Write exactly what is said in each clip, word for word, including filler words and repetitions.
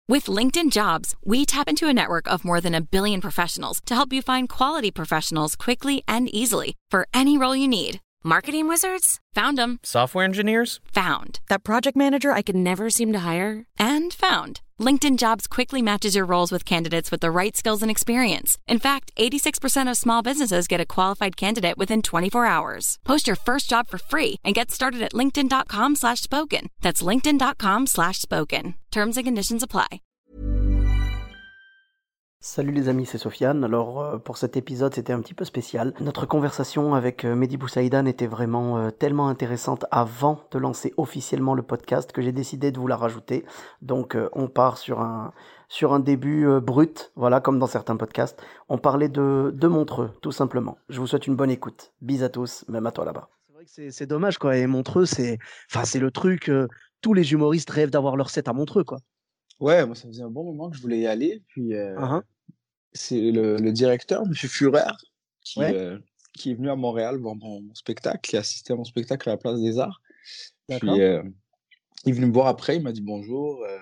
With LinkedIn Jobs, we tap into a network of more than a billion professionals to help you find quality professionals quickly and easily for any role you need. Marketing wizards? Found them. Software engineers? Found. That project manager I could never seem to hire? And found. LinkedIn Jobs quickly matches your roles with candidates with the right skills and experience. In fact, eighty-six percent of small businesses get a qualified candidate within twenty-four hours. Post your first job for free and get started at linkedin.com slash spoken. That's linkedin.com slash spoken. Terms and conditions apply. Salut les amis, c'est Sofiane. Alors euh, pour cet épisode, c'était un petit peu spécial. Notre conversation avec euh, Mehdi Boussaïdan était vraiment euh, tellement intéressante avant de lancer officiellement le podcast que j'ai décidé de vous la rajouter. Donc euh, on part sur un sur un début euh, brut, voilà, comme dans certains podcasts. On parlait de de Montreux, tout simplement. Je vous souhaite une bonne écoute. Bis à tous, même à toi là-bas. C'est vrai que c'est c'est dommage quoi. Et Montreux, c'est enfin c'est le truc. Euh, tous les humoristes rêvent d'avoir leur set à Montreux quoi. Ouais, moi ça faisait un bon moment que je voulais y aller, puis euh, Uh-huh. c'est le, le directeur, Monsieur Furer, qui, Ouais. euh, qui est venu à Montréal voir mon, mon spectacle, qui a assisté à mon spectacle à la Place des Arts. D'accord. Puis euh, il est venu me voir après, il m'a dit bonjour, euh,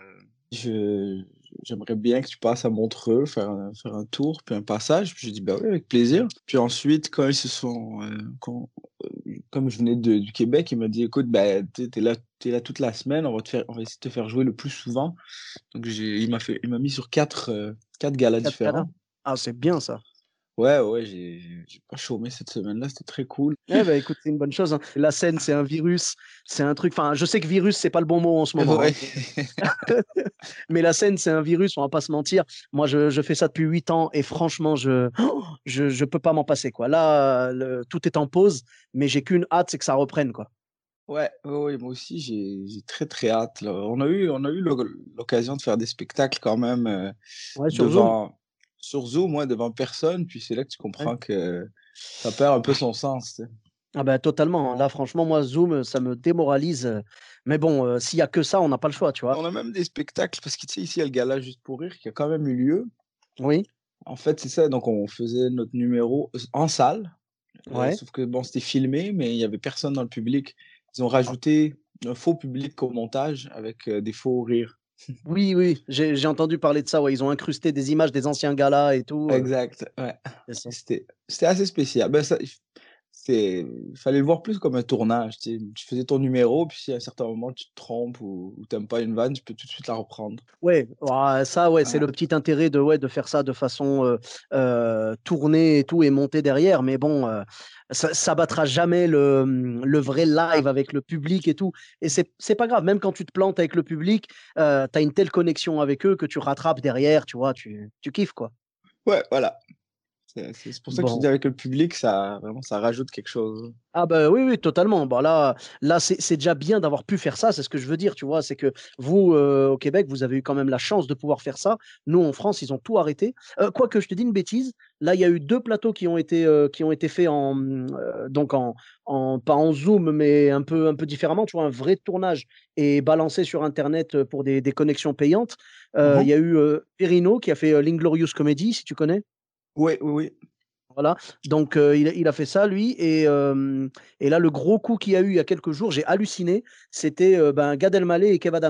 je, j'aimerais bien que tu passes à Montreux, faire un, faire un tour, puis un passage. Puis j'ai dit bah oui, avec plaisir. Puis ensuite, quand ils se sont, euh, quand, euh, comme je venais de, du Québec, il m'a dit écoute, bah, t'es, t'es là, t'es là toute la semaine, on va te faire, on va essayer de te faire jouer le plus souvent. Donc j'ai, il m'a fait, il m'a mis sur quatre, euh, quatre galas Quatre différents. galas. Ah, c'est bien ça. Ouais, ouais, j'ai, j'ai j'ai pas chômé cette semaine-là, c'était très cool. Eh ben écoute, c'est une bonne chose, hein. La scène, c'est un virus, c'est un truc. Enfin, je sais que virus, c'est pas le bon mot en ce moment, Ouais. hein. Mais la scène, c'est un virus, on va pas se mentir. Moi, je, je fais ça depuis huit ans et franchement, je, je, je peux pas m'en passer, quoi. Là, le- tout est en pause, mais j'ai qu'une hâte, c'est que ça reprenne, quoi. Ouais, ouais, ouais, moi aussi, j'ai, j'ai très, très hâte, là. On a eu, on a eu l'oc- l'occasion de faire des spectacles quand même euh, Ouais, sur Zoom. devant, sur Zoom, ouais, devant personne, puis c'est là que tu Ouais. comprends que ça perd un peu son sens, tu sais. Ah ben totalement. Là, franchement, moi, Zoom, ça me démoralise. euh. Mais bon, euh, s'il y a que ça, on n'a pas le choix, tu vois. On a même des spectacles, parce que tu sais, ici, il y a le gala Juste pour rire qui a quand même eu lieu. Oui, En fait, c'est ça, donc on faisait notre numéro en salle, euh, ouais. sauf que bon, c'était filmé, mais il y avait personne dans le public. Ils ont Ah, rajouté un faux public au montage avec euh, des faux rires. oui, oui, j'ai j'ai entendu parler de ça. Ouais, ils ont incrusté des images des anciens galas et tout. euh, Exact, ouais. c'est ça. C'était c'était assez spécial. Ben, ça, c'est, il fallait le voir plus comme un tournage. Tu sais. Tu faisais ton numéro, puis si à un certain moment tu te trompes ou, ou t'aimes pas une vanne, tu peux tout de suite la reprendre. Ouais, ouah, ça, ouais, c'est Ouais. le petit intérêt de, ouais, de faire ça de façon euh, euh, tournée et tout et monter derrière. Mais bon, euh, ça, ça battra jamais le, hum, le vrai live avec le public et tout. Et c'est, c'est pas grave, même quand tu te plantes avec le public, euh, tu as une telle connexion avec eux que tu rattrapes derrière, tu vois, tu, tu kiffes, quoi. Ouais, voilà. C'est c'est- c'est pour ça que je te dis Bon. avec le public, ça, vraiment, ça rajoute quelque chose. Ah bah oui, oui, totalement. Bah là, là c'est c'est déjà bien d'avoir pu faire ça, c'est ce que je veux dire, tu vois. C'est que vous, euh, au Québec, vous avez eu quand même la chance de pouvoir faire ça. Nous, en France, ils ont tout arrêté. Euh, quoique, je te dis une bêtise, là, il y a eu deux plateaux qui ont été, euh, qui ont été faits en, euh, donc en, en, pas en Zoom, mais un peu, un peu différemment, tu vois, un vrai tournage et balancé sur Internet pour des, des connexions payantes. Euh, Il y Mhm. a eu euh, Perrino qui a fait euh, l'Inglorious Comedy, si tu connais. Oui, oui, oui. Voilà, donc euh, il, a- il a fait ça lui et, euh, et là le gros coup qu'il y a eu il y a quelques jours, j'ai halluciné, c'était euh, ben, Gad Elmaleh et Kev Adams.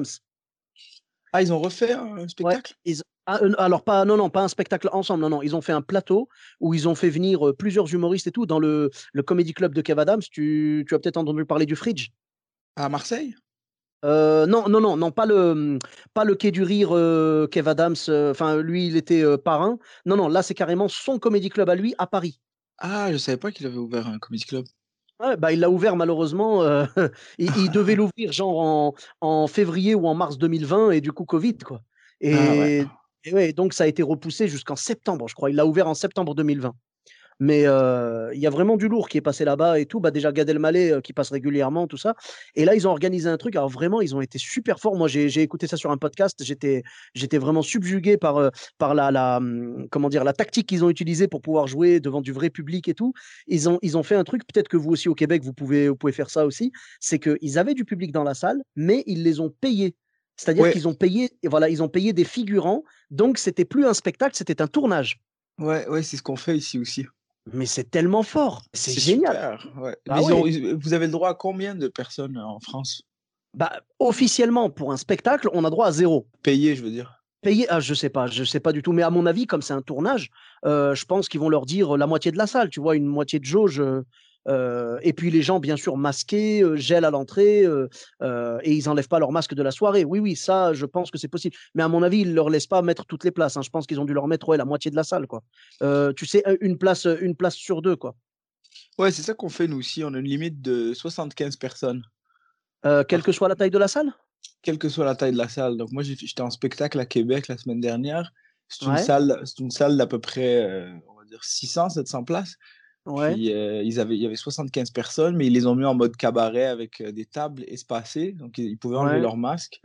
Ah, ils ont refait un Ouais, spectacle? ils- ah, euh, alors pas non non pas un spectacle ensemble, non non, ils ont fait un plateau où ils ont fait venir euh, plusieurs humoristes et tout dans le, le Comedy Club de Kev Adams. Tu, tu as peut-être entendu parler du Fridge. À Marseille? Euh, non non non non pas le pas le Quai du Rire euh, Kev Adams. euh, Enfin lui il était euh, parrain. Non non là c'est carrément son Comedy Club à lui à Paris. Ah, je savais pas qu'il avait ouvert un comedy club. Ouais, bah, il l'a ouvert malheureusement. euh, il, il devait l'ouvrir genre en, en février ou en mars deux mille vingt et du coup Covid quoi. Ah ouais. Et, et ouais, donc ça a été repoussé jusqu'en septembre, je crois. Il l'a ouvert en septembre deux mille vingt. Mais euh, il y a vraiment du lourd qui est passé là-bas et tout. Bah, déjà Gad Elmaleh euh, qui passe régulièrement, tout ça. Et là, ils ont organisé un truc. Alors vraiment, ils ont été super forts. Moi, j'ai j'ai écouté ça sur un podcast. J'étais j'étais vraiment subjugué par, euh, par la, la, hum, comment dire, la tactique qu'ils ont utilisée pour pouvoir jouer devant du vrai public et tout. Ils ont, ils ont fait un truc, peut-être que vous aussi au Québec, vous pouvez, vous pouvez faire ça aussi. C'est qu'ils avaient du public dans la salle, mais ils les ont payés. C'est-à-dire Ouais, qu'ils ont payé, et voilà, ils ont payé des figurants. Donc, c'était plus un spectacle, c'était un tournage. ouais, ouais, c'est ce qu'on fait ici aussi. Mais c'est tellement fort, c'est C'est génial. super, ouais. Mais Bah ils ont, ouais. ils- vous avez le droit à combien de personnes euh, en France? Bah, officiellement, pour un spectacle, on a droit à zéro. Payées, je veux dire. Payer? Ah, je sais pas, je sais pas du tout. Mais à mon avis, comme c'est un tournage, euh, je pense qu'ils vont leur dire la moitié de la salle, tu vois, une moitié de jauge. euh, euh, et puis les gens, bien sûr, masqués, euh, gel à l'entrée, euh, euh, et ils enlèvent pas leur masque de la soirée. Oui, oui, ça, je pense que c'est possible. Mais à mon avis, ils leur laissent pas mettre toutes les places, hein. Je pense qu'ils ont dû leur mettre ouais, la moitié de la salle, quoi. Euh, tu sais, une place, une place sur deux, quoi. Ouais, c'est ça qu'on fait nous aussi. On a une limite de soixante-quinze personnes, Euh, quelle par... que soit la taille de la salle? quelle que soit la taille de la salle. Donc moi, j'ai fait- j'étais en spectacle à Québec la semaine dernière. C'est une Ouais, salle, c'est une salle d'à peu près, euh, on va dire six cents, sept cents places. ouais. Puis euh, ils avaient, il y avait soixante-quinze personnes, mais ils les ont mis en mode cabaret avec euh, des tables espacées, donc ils, ils pouvaient enlever Ouais. leur masque.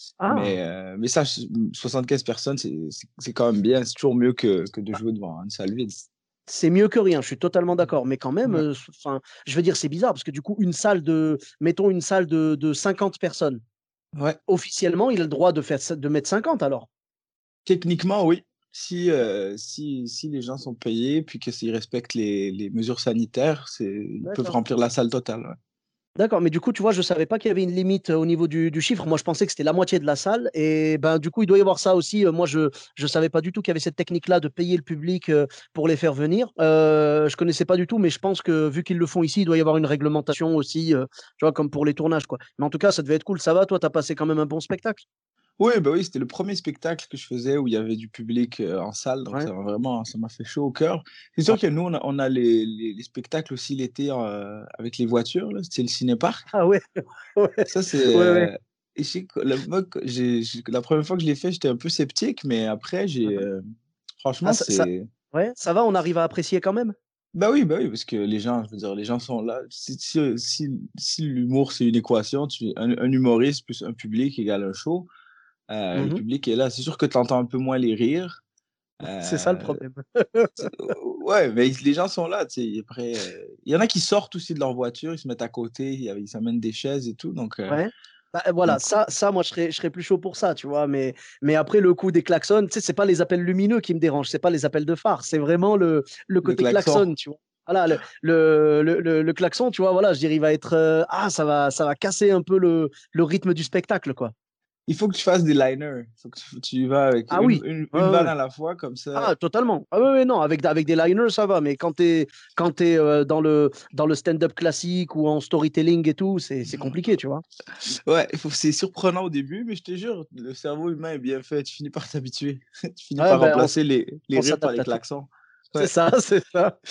Ah, Mais, euh, mais ça, soixante-quinze personnes, c'est c'est- c'est quand même bien. C'est toujours mieux que, que de jouer devant une salle vide. c'est mieux que rien, je suis totalement d'accord. Mais quand même, Ouais. euh, enfin, je veux dire, c'est bizarre parce que du coup, une salle de, mettons une salle de, de cinquante personnes, Ouais. officiellement, il a le droit de faire, ça- de mettre cinquante alors. Techniquement, oui. Si, euh, si, si les gens sont payés, puis que s'ils respectent les, les mesures sanitaires, c'est, ils peuvent D'accord. remplir la salle totale. Ouais. D'accord, mais du coup, tu vois, je savais pas qu'il y avait une limite euh, au niveau du, du chiffre. Moi, je pensais que c'était la moitié de la salle. Et ben, du coup, il doit y avoir ça aussi. Euh, Moi, je je savais pas du tout qu'il y avait cette technique-là de payer le public euh, pour les faire venir. Euh, je connaissais pas du tout, mais je pense que vu qu'ils le font ici, il doit y avoir une réglementation aussi, euh, tu vois, comme pour les tournages, quoi. Mais en tout cas, ça devait être cool. Ça va, toi, t'as passé quand même un bon spectacle? Oui, bah oui, c'était le premier spectacle que je faisais où il y avait du public euh, en salle, donc Ouais. ça m'a vraiment, ça m'a fait chaud au cœur. C'est sûr Ah, que nous, on a, on a les, les, les spectacles aussi l'été euh, avec les voitures, là, c'est le cinéparc. ah ouais, ouais, Ça, c'est. ouais, ouais. Euh, et je sais que la, moi, que j'ai, j'ai- la première fois que je l'ai fait, j'étais un peu sceptique, mais après, j'ai. Ouais. euh, Ah, franchement, ça, ça- c'est. ouais, ça va, on arrive à apprécier quand même. Bah oui, bah oui, parce que les gens, je veux dire, les gens sont là. Si, si, si, si l'humour, c'est une équation, tu, un, un humoriste plus un public égale un show, euh, le Mhm. public est là. C'est sûr que tu entends un peu moins les rires. C'est ça le Euh, problème. c'est- ouais, mais les gens sont là, tu sais. Après, euh, il y en a qui sortent aussi de leur voiture, ils se mettent à côté, ils ils s'amènent des chaises et tout. Donc, euh, Ouais. Bah, euh, voilà, donc ça, ça, moi, je serais, je serais plus chaud pour ça, tu vois. Mais, mais après, le coup des klaxons, tu sais, c'est pas les appels lumineux qui me dérangent, c'est pas les appels de phare, c'est vraiment le, le le côté klaxon. klaxon, tu vois. Voilà, le, le, le, le- le klaxon, tu vois, voilà, je dirais, il va être. euh, ah, ça va, ça va casser un peu le, le rythme du spectacle, quoi. Il faut que tu fasses des liners. Il faut que tu, tu y vas avec Ah une, oui. une, Ouais, une ouais, vanne ouais. à la fois, comme ça. Ah, totalement. Ah, ouais, ouais, non, avec, avec des liners, ça va, mais quand t'es, quand t'es euh, dans le, dans le stand-up classique ou en storytelling et tout, c'est, c'est compliqué, tu vois. Ouais, il faut- c'est surprenant au début, mais je te jure, le cerveau humain est bien fait. Tu finis par t'habituer. Tu finis Ouais, par ben, on, s- remplacer les, les on rires par s'adapte les à tout. klaxons. C'est Ouais. ça, c'est ça.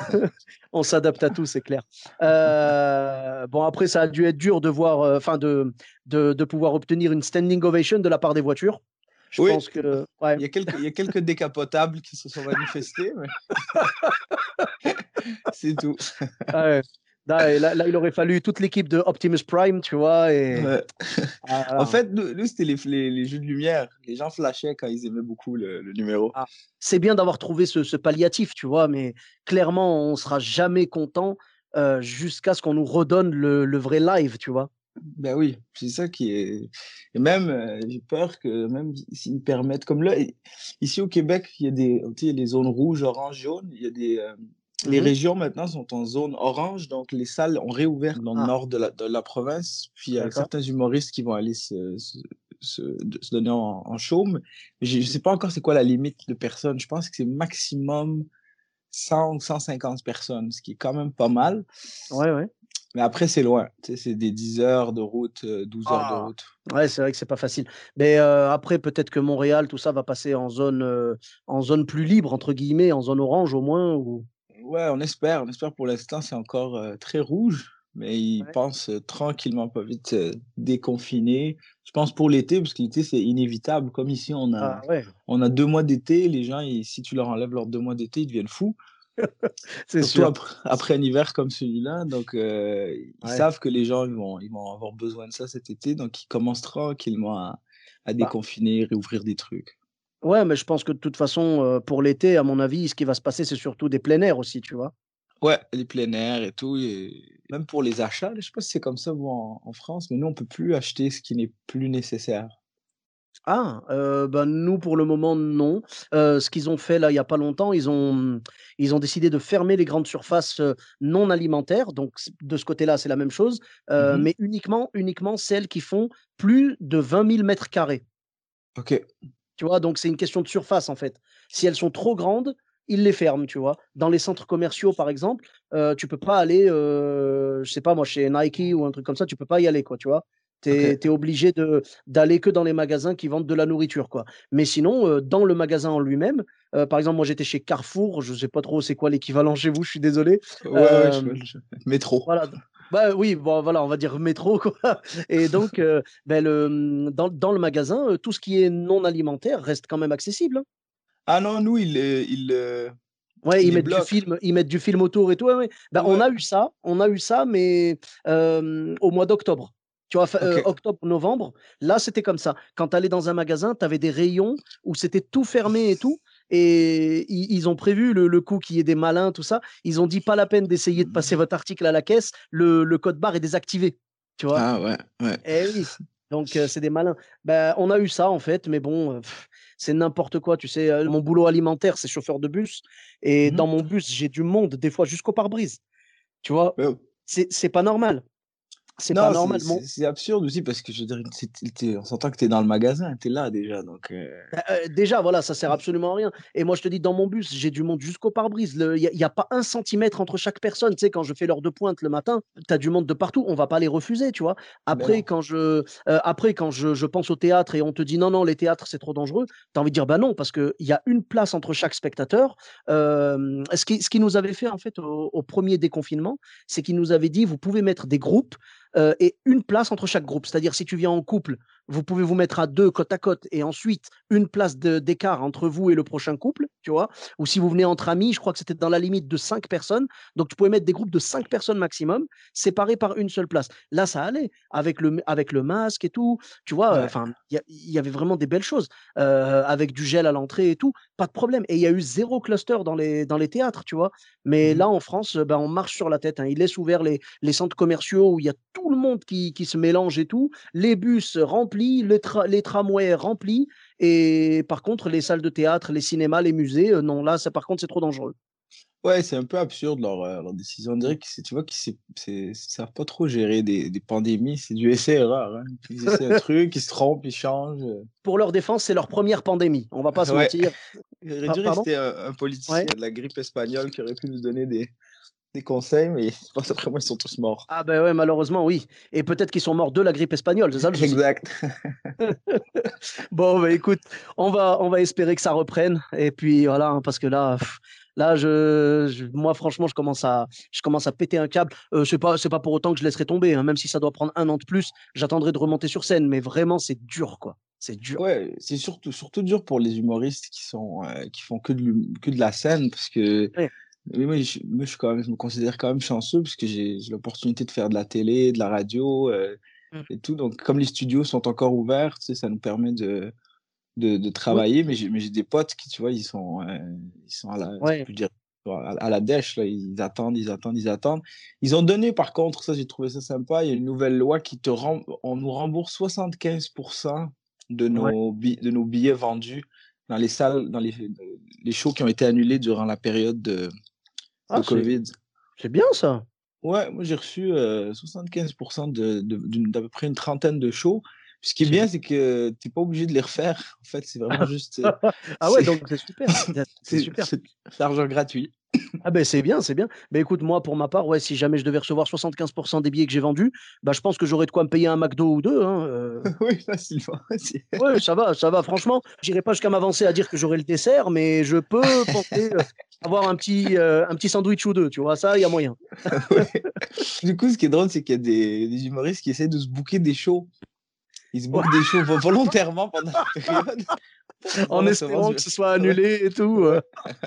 On s'adapte à tout, c'est clair. Euh, bon, après, ça a dû être dur de voir, euh, enfin, de, de, de pouvoir obtenir une standing ovation de la part des voitures. Je Oui, pense que, ouais. il y a quelques, il y a quelques décapotables qui se sont manifestés, mais c'est tout. Ouais. Là, et là, là, il aurait fallu toute l'équipe de Optimus Prime, tu vois, et Ouais. ah, En voilà. fait, nous, nous, c'était les, les, les jeux de lumière. Les gens flashaient quand ils aimaient beaucoup le, le numéro. Ah. C'est bien d'avoir trouvé ce, ce palliatif, tu vois, mais clairement, on sera jamais content euh, jusqu'à ce qu'on nous redonne le, le vrai live, tu vois. Ben oui, c'est ça qui est. Et même, euh, j'ai peur que même s'ils permettent, comme là, i- ici au Québec, il y a des, tu sais, il y a les zones rouges, orange, jaune. Il y a des, euh, les Mhm. régions maintenant sont en zone orange, donc les salles ont réouvert dans le Ah, nord de la, de la province. Puis il y a d'accord. certains humoristes qui vont aller se, se, se, se donner en, en show. Mais je ne sais pas encore c'est quoi la limite de personnes. Je pense que c'est maximum cent ou cent cinquante personnes, ce qui est quand même pas mal. Ouais, ouais. Mais après, c'est loin. Tu sais, c'est des dix heures de route, euh, douze heures de Ah. route. Ouais, c'est vrai que c'est pas facile. Mais euh, après, peut-être que Montréal, tout ça va passer en zone, euh, en zone plus libre, entre guillemets, en zone orange au moins. Ou... Ouais, on espère. On espère pour l'instant, c'est encore euh, très rouge, mais ils Ouais. pensent euh, tranquillement pas vite euh, déconfiner. Je pense pour l'été, parce que l'été, c'est inévitable. Comme ici, on a, Ah ouais, on a deux mois d'été. Les gens, ils- si tu leur enlèves leurs deux mois d'été, ils deviennent fous. c'est Surtout sûr. après, après un hiver comme celui-là. Donc, euh, ils Ouais. savent que les gens, ils vont, ils vont avoir besoin de ça cet été. Donc, ils commencent tranquillement à, à Bah, déconfiner, réouvrir des trucs. ouais, mais je pense que de toute façon, euh, pour l'été, à mon avis, ce qui va se passer, c'est surtout des plein air aussi, tu vois. Ouais, les plein air et tout, et même pour les achats, là, je sais pas si c'est comme ça vous en, en France, mais nous on peut plus acheter ce qui n'est plus nécessaire. Ah, euh, ben nous, pour le moment, non. Euh, ce qu'ils ont fait là, il y a pas longtemps, ils ont, ils ont décidé de fermer les grandes surfaces euh, non alimentaires. Donc, c- de ce côté-là, c'est la même chose, euh, Mhm. mais uniquement, uniquement celles qui font plus de vingt mille mètres carrés. Ok. Tu vois? Donc c'est une question de surface, en fait. Si elles sont trop grandes, ils les ferment, tu vois? Dans les centres commerciaux, par exemple, heu, tu peux pas aller, heu, je sais pas moi, chez Nike ou un truc comme ça, tu peux pas y aller, quoi, tu vois? Tu es tu es OK. obligé de d'aller que dans les magasins qui vendent de la nourriture, quoi. Mais sinon, heu, dans le magasin en lui-même, heu, par exemple, moi, j'étais chez Carrefour, je sais pas trop c'est quoi l'équivalent chez vous, je suis désolé. Ouais, ouais, je vois Hem, le jeu. Métro. voilà, d bah, oui, bon, voilà, on va dire métro, quoi. Et donc, heu, beh, le, mmh, dans dans le magasin, heu, tout ce qui est non alimentaire reste quand même accessible, hein. Ah non, nous, ils les ils le Ouais, ils ils les mettent du bloquent. film ils mettent du film autour et tout, ouais, ouais. Bah, on Ouais, a eu ça on a eu ça, mais hem, au mois d'octobre. Tu vois? Fin heu, OK. octobre-novembre, là, c'était comme ça. Quand tu allais dans un magasin, tu avais des rayons où c'était tout fermé et tout, et i ils ont prévu le le coup qu'il y ait des malins, tout ça. Ils ont dit: «Pas la peine d'essayer de passer votre article à la caisse, le le code barre est désactivé». Tu vois? Ah ouais, ouais. Eh oui, donc heu, c'est des malins. Bah, on a eu ça en fait, mais bon, heu, c'est n'importe quoi, tu sais? Heu, mon boulot alimentaire, c'est chauffeur de bus, et Mmh dans mh. mon bus, j'ai du monde, des fois jusqu'au pare-brise, tu vois? Ouais. C'est c'est pas normal, c'est pas Non, c'est normal. Mon c'est c'est absurde aussi parce que je veux dire, c'est tu es on s'entend que tu es dans le magasin, tu es là déjà donc heu, Bah, heu, déjà, voilà, ça sert absolument à rien, et moi, je te dis, dans mon bus, j'ai du monde jusqu'au pare-brise. Le il y a il y a pas un centimètre entre chaque personne. Tu sais, quand je fais l'heure de pointe le matin, tu as du monde de partout, on va pas les refuser, tu vois? beh, Après, non. quand je, heu, après quand je je pense au théâtre et on te dit: «Non, non, les théâtres, c'est trop dangereux», tu as envie de dire: «Bah, non», parce qu'il y a une place entre chaque spectateur. Hem, ce qui ce qu'ils nous avait fait, en fait, au au premier déconfinement, c'est qu'ils nous avaient dit: «Vous pouvez mettre des groupes, heu, et une place entre chaque groupe». C'est-à-dire, si tu viens en couple, vous pouvez vous mettre à deux côte à côte, et ensuite une place de d'écart entre vous et le prochain couple, tu vois? Ou si vous venez entre amis, je crois que c'était dans la limite de cinq personnes, donc tu pouvais mettre des groupes de cinq personnes maximum, séparés par une seule place. Là, ça allait avec le m avec le masque et tout, tu vois? Ouais. Enfin, il y a il y avait vraiment des belles choses, heu, avec du gel à l'entrée et tout, pas de problème, et il y a eu zéro cluster dans les dans les théâtres, tu vois? Mais Mmh mh. là, en France, heu, bah, on marche sur la tête, hein. Ils laissent ouverts les les centres commerciaux où il y a tout le monde qui qui se mélange et tout, les bus remplis, le tra les tramways remplis, et par contre, les salles de théâtre, les cinémas, les musées, heu, non, là, ça par contre, c'est trop dangereux. Ouais, c'est un peu absurde leur, heu, leur décision. On Mmh. dirait que c'est tu vois qu'ils c'est c'est ils savent pas trop gérer des des pandémies, c'est du essai-erreur, hein. Ils essaient un truc, ils se trompent, ils changent, heu. Pour leur défense, c'est leur première pandémie, on va pas se Ouais, mentir. il aurait Pa dû pardon? rester un un Ouais? politicien de la grippe espagnole qui aurait pu nous donner des des conseils, mais je pense après moi, ils sont tous morts. Ah ben ouais, malheureusement, oui, et peut-être qu'ils sont morts de la grippe espagnole, c'est ça le souci. Exact. Bon, bah, écoute, on va on va espérer que ça reprenne, et puis voilà, hein, parce que là, pff, là, je je moi, franchement, je commence à je commence à péter un câble. Heu, c'est pas c'est pas pour autant que je laisserai tomber, hein, même si ça doit prendre un an de plus, j'attendrai de remonter sur scène, mais vraiment, c'est dur, quoi. C'est dur. Ouais, c'est surtout surtout dur pour les humoristes qui sont, heu, qui font que de l'hum que de la scène parce que Ouais. mais moi je moi je suis quand même je me considère quand même chanceux parce que j'ai j'ai l'opportunité de faire de la télé, de la radio, heu Mmh. et tout donc comme les studios sont encore ouverts, tu sais, ça nous permet de de de Oui, travailler mais j'ai mais j'ai des potes qui, tu vois, ils sont, heu, ils sont à la je ouais. peux dire à à la dèche là, ils attendent, ils attendent, ils attendent. Ils ont donné par contre, ça j'ai trouvé ça sympa, il y a une nouvelle loi qui te rem on nous rembourse soixante-quinze de Ouais. nos bi de nos billets vendus dans les salles, dans les les shows qui ont été annulés durant la période de de Ah, c'est covid. c'est bien ça. Ouais, moi j'ai reçu, heu, soixante-quinze de de d'une d'à peu près une trentaine de shows. Ce qui est C'est bien, bien. c'est que tu es pas obligé de les refaire. En fait, c'est vraiment juste, heu, Ah ouais, c'est donc c'est super, c'est c'est c'est super. c'est c'est argent gratuit. Ah ben c'est bien, c'est bien. Beh, écoute, moi, pour ma part, ouais, si jamais je devais recevoir soixante-quinze des billets que j'ai vendus, bah, je pense que j'aurais de quoi me payer un McDo ou deux, hein, heu. Oui, facilement, c'est Ouais, ça va, ça va, franchement, j'irai pas jusqu'à m'avancer à dire que j'aurai le dessert, mais je peux penser, heu, avoir un petit, heu, un petit sandwich ou deux, tu vois? Ça, il y a moyen. ouais. Du coup, ce qui est drôle, c'est qu'il y a des des humoristes qui essaient de se booker des shows. Ils se Ouais, bookent des shows vo volontairement pendant la période pour pouvoir en recevoir espérant du que ce soit ouais, annulé et tout, heu. ouais.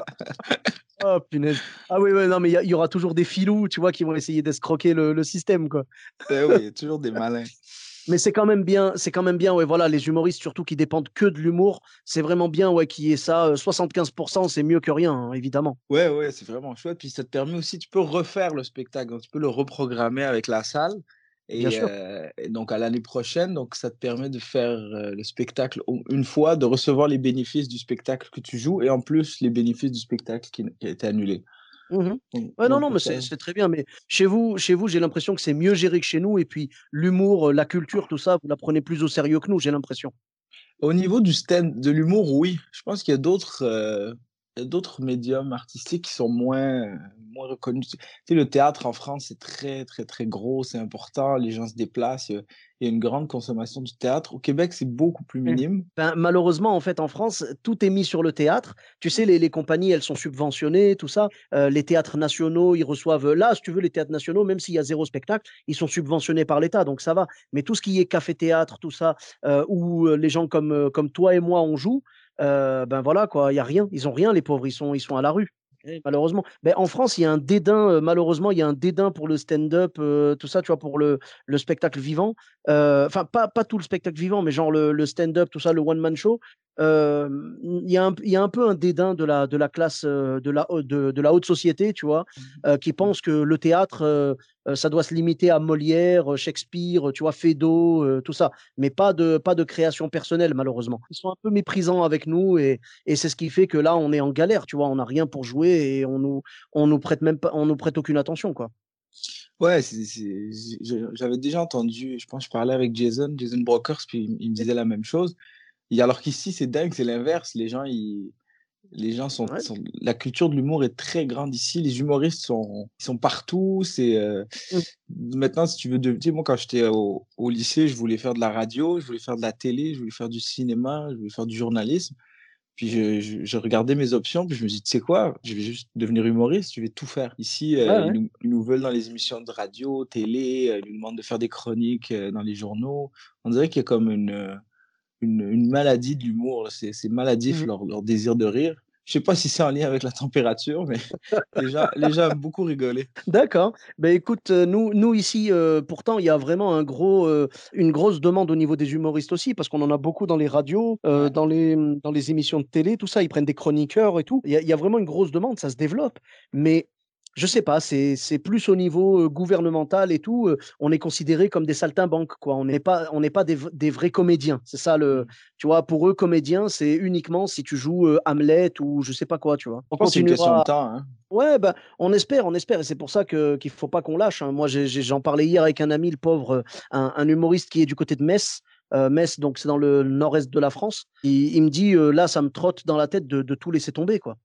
Oh punaise. Ah oui, ouais, non, mais il y a il y aura toujours des filous, tu vois, qui vont essayer d'escroquer le le système, quoi. Eh oui, il y a toujours des malins. Mais c'est quand même bien c'est quand même bien, ouais, voilà, les humoristes surtout qui dépendent que de l'humour, c'est vraiment bien, ouais, qu'il y ait ça, heu, soixante-quinze, c'est mieux que rien, hein, évidemment. Ouais, ouais, c'est vraiment chouette. Puis ça te permet aussi, tu peux refaire le spectacle, donc tu peux le reprogrammer avec la salle Bien et, sûr. heu, et donc à l'année prochaine, donc ça te permet de faire, heu, le spectacle au une fois, de recevoir les bénéfices du spectacle que tu joues et en plus les bénéfices du spectacle qui n qui a été annulé. Mmh. Donc Ouais, non, donc non, pour mais ça c'est c'est très bien, mais chez vous chez vous, j'ai l'impression que c'est mieux géré que chez nous, et puis l'humour, heu, la culture, tout ça, vous la prenez plus au sérieux que nous, j'ai l'impression. Au niveau du stand, de l'humour, oui. Je pense qu'il y a d'autres euh, il y a d'autres médiums artistiques qui sont moins, euh, moins reconnus. Tu sais, le théâtre en France, c'est très, très, très gros, c'est important. Les gens se déplacent. Il y a, il y a une grande consommation du théâtre. Au Québec, c'est beaucoup plus Mmh. minime. Ben, malheureusement, en fait, en France, tout est mis sur le théâtre. Tu sais, les les compagnies, elles sont subventionnées, tout ça. Heu, les théâtres nationaux, ils reçoivent, là, si tu veux, les théâtres nationaux, même s'il y a zéro spectacle, ils sont subventionnés par l'État, donc ça va. Mais tout ce qui est café-théâtre, tout ça, heu, où, heu, les gens comme, heu, comme toi et moi, on joue, heu, ben, voilà, quoi, il y a rien. Ils ont rien, les pauvres, ils sont ils sont à la rue, malheureusement. Ben en France, il y a un dédain, heu, malheureusement, il y a un dédain pour le stand-up, heu, tout ça, tu vois, pour le le spectacle vivant. Heu, enfin, pas pas tout le spectacle vivant, mais genre le le stand-up, tout ça, le one man show. Hem, il y a un il y a un peu un dédain de la de la classe, heu, de la haut de de la haute société, tu vois? Heu, qui pense que le théâtre, heu heu, ça doit se limiter à Molière, heu, Shakespeare, heu, tu vois? Feydeau, heu, tout ça, mais pas de pas de création personnelle, malheureusement. Ils sont un peu méprisants avec nous et et c'est ce qui fait que là, on est en galère, tu vois? On n'a rien pour jouer et on nous on nous prête même pas on nous prête aucune attention, quoi. Ouais, c'est, c'est- j'ai- j'avais déjà entendu, je pense, je parlais avec Jason, Jason Brokers, puis il me il me disait la même chose. Et alors qu'ici, c'est dingue, c'est l'inverse. Les gens, ils, les gens sont, Ouais. sont- la culture de l'humour est très grande ici. Les humoristes sont, ils sont partout. C'est, euh, Mmh. maintenant, si tu veux, de, tu sais, moi, quand j'étais au, au lycée, je voulais faire de la radio, je voulais faire de la télé, je voulais faire du cinéma, je voulais faire du journalisme. Puis je, je, je regardais mes options, puis je me dis, tu sais quoi, je vais juste devenir humoriste, je vais tout faire. Ici, Ouais, euh, ils ouais. nous, ils nous veulent dans les émissions de radio, télé, euh, ils nous demandent de faire des chroniques euh, dans les journaux. On dirait qu'il y a comme une, euh, une, une maladie de l'humour, là. C'est, c'est maladif Mmh. leur, leur désir de rire. Je sais pas si c'est en lien avec la température, mais les gens, les gens aiment beaucoup rigoler. D'accord. Ben écoute, heu, nous nous ici, heu, pourtant il y a vraiment un gros, heu, une grosse demande au niveau des humoristes aussi, parce qu'on en a beaucoup dans les radios, heu, Ouais. dans les, mmh, dans les émissions de télé, tout ça. Ils prennent des chroniqueurs et tout. Il y a il y a vraiment une grosse demande, ça se développe. Mais je sais pas, c'est c'est plus au niveau, heu, gouvernemental et tout, heu, on est considérés comme des saltimbanques, quoi. On n'est pas on n'est pas des v des vrais comédiens. C'est ça le Mm. tu vois? Pour eux, comédien, c'est uniquement si tu joues, heu, Hamlet ou je sais pas quoi, tu vois? On Je pense que c'est une question de continuera. temps, hein. Ouais, bah, on espère, on espère et c'est pour ça que qu'il faut pas qu'on lâche, hein. Moi, j'ai j'ai j'en parlais hier avec un ami, le pauvre, heu, un un humoriste qui est du côté de Metz. Heu, Metz, donc c'est dans le nord-est de la France. Il il me dit, heu: «Là, ça me trotte dans la tête de de tout laisser tomber, quoi».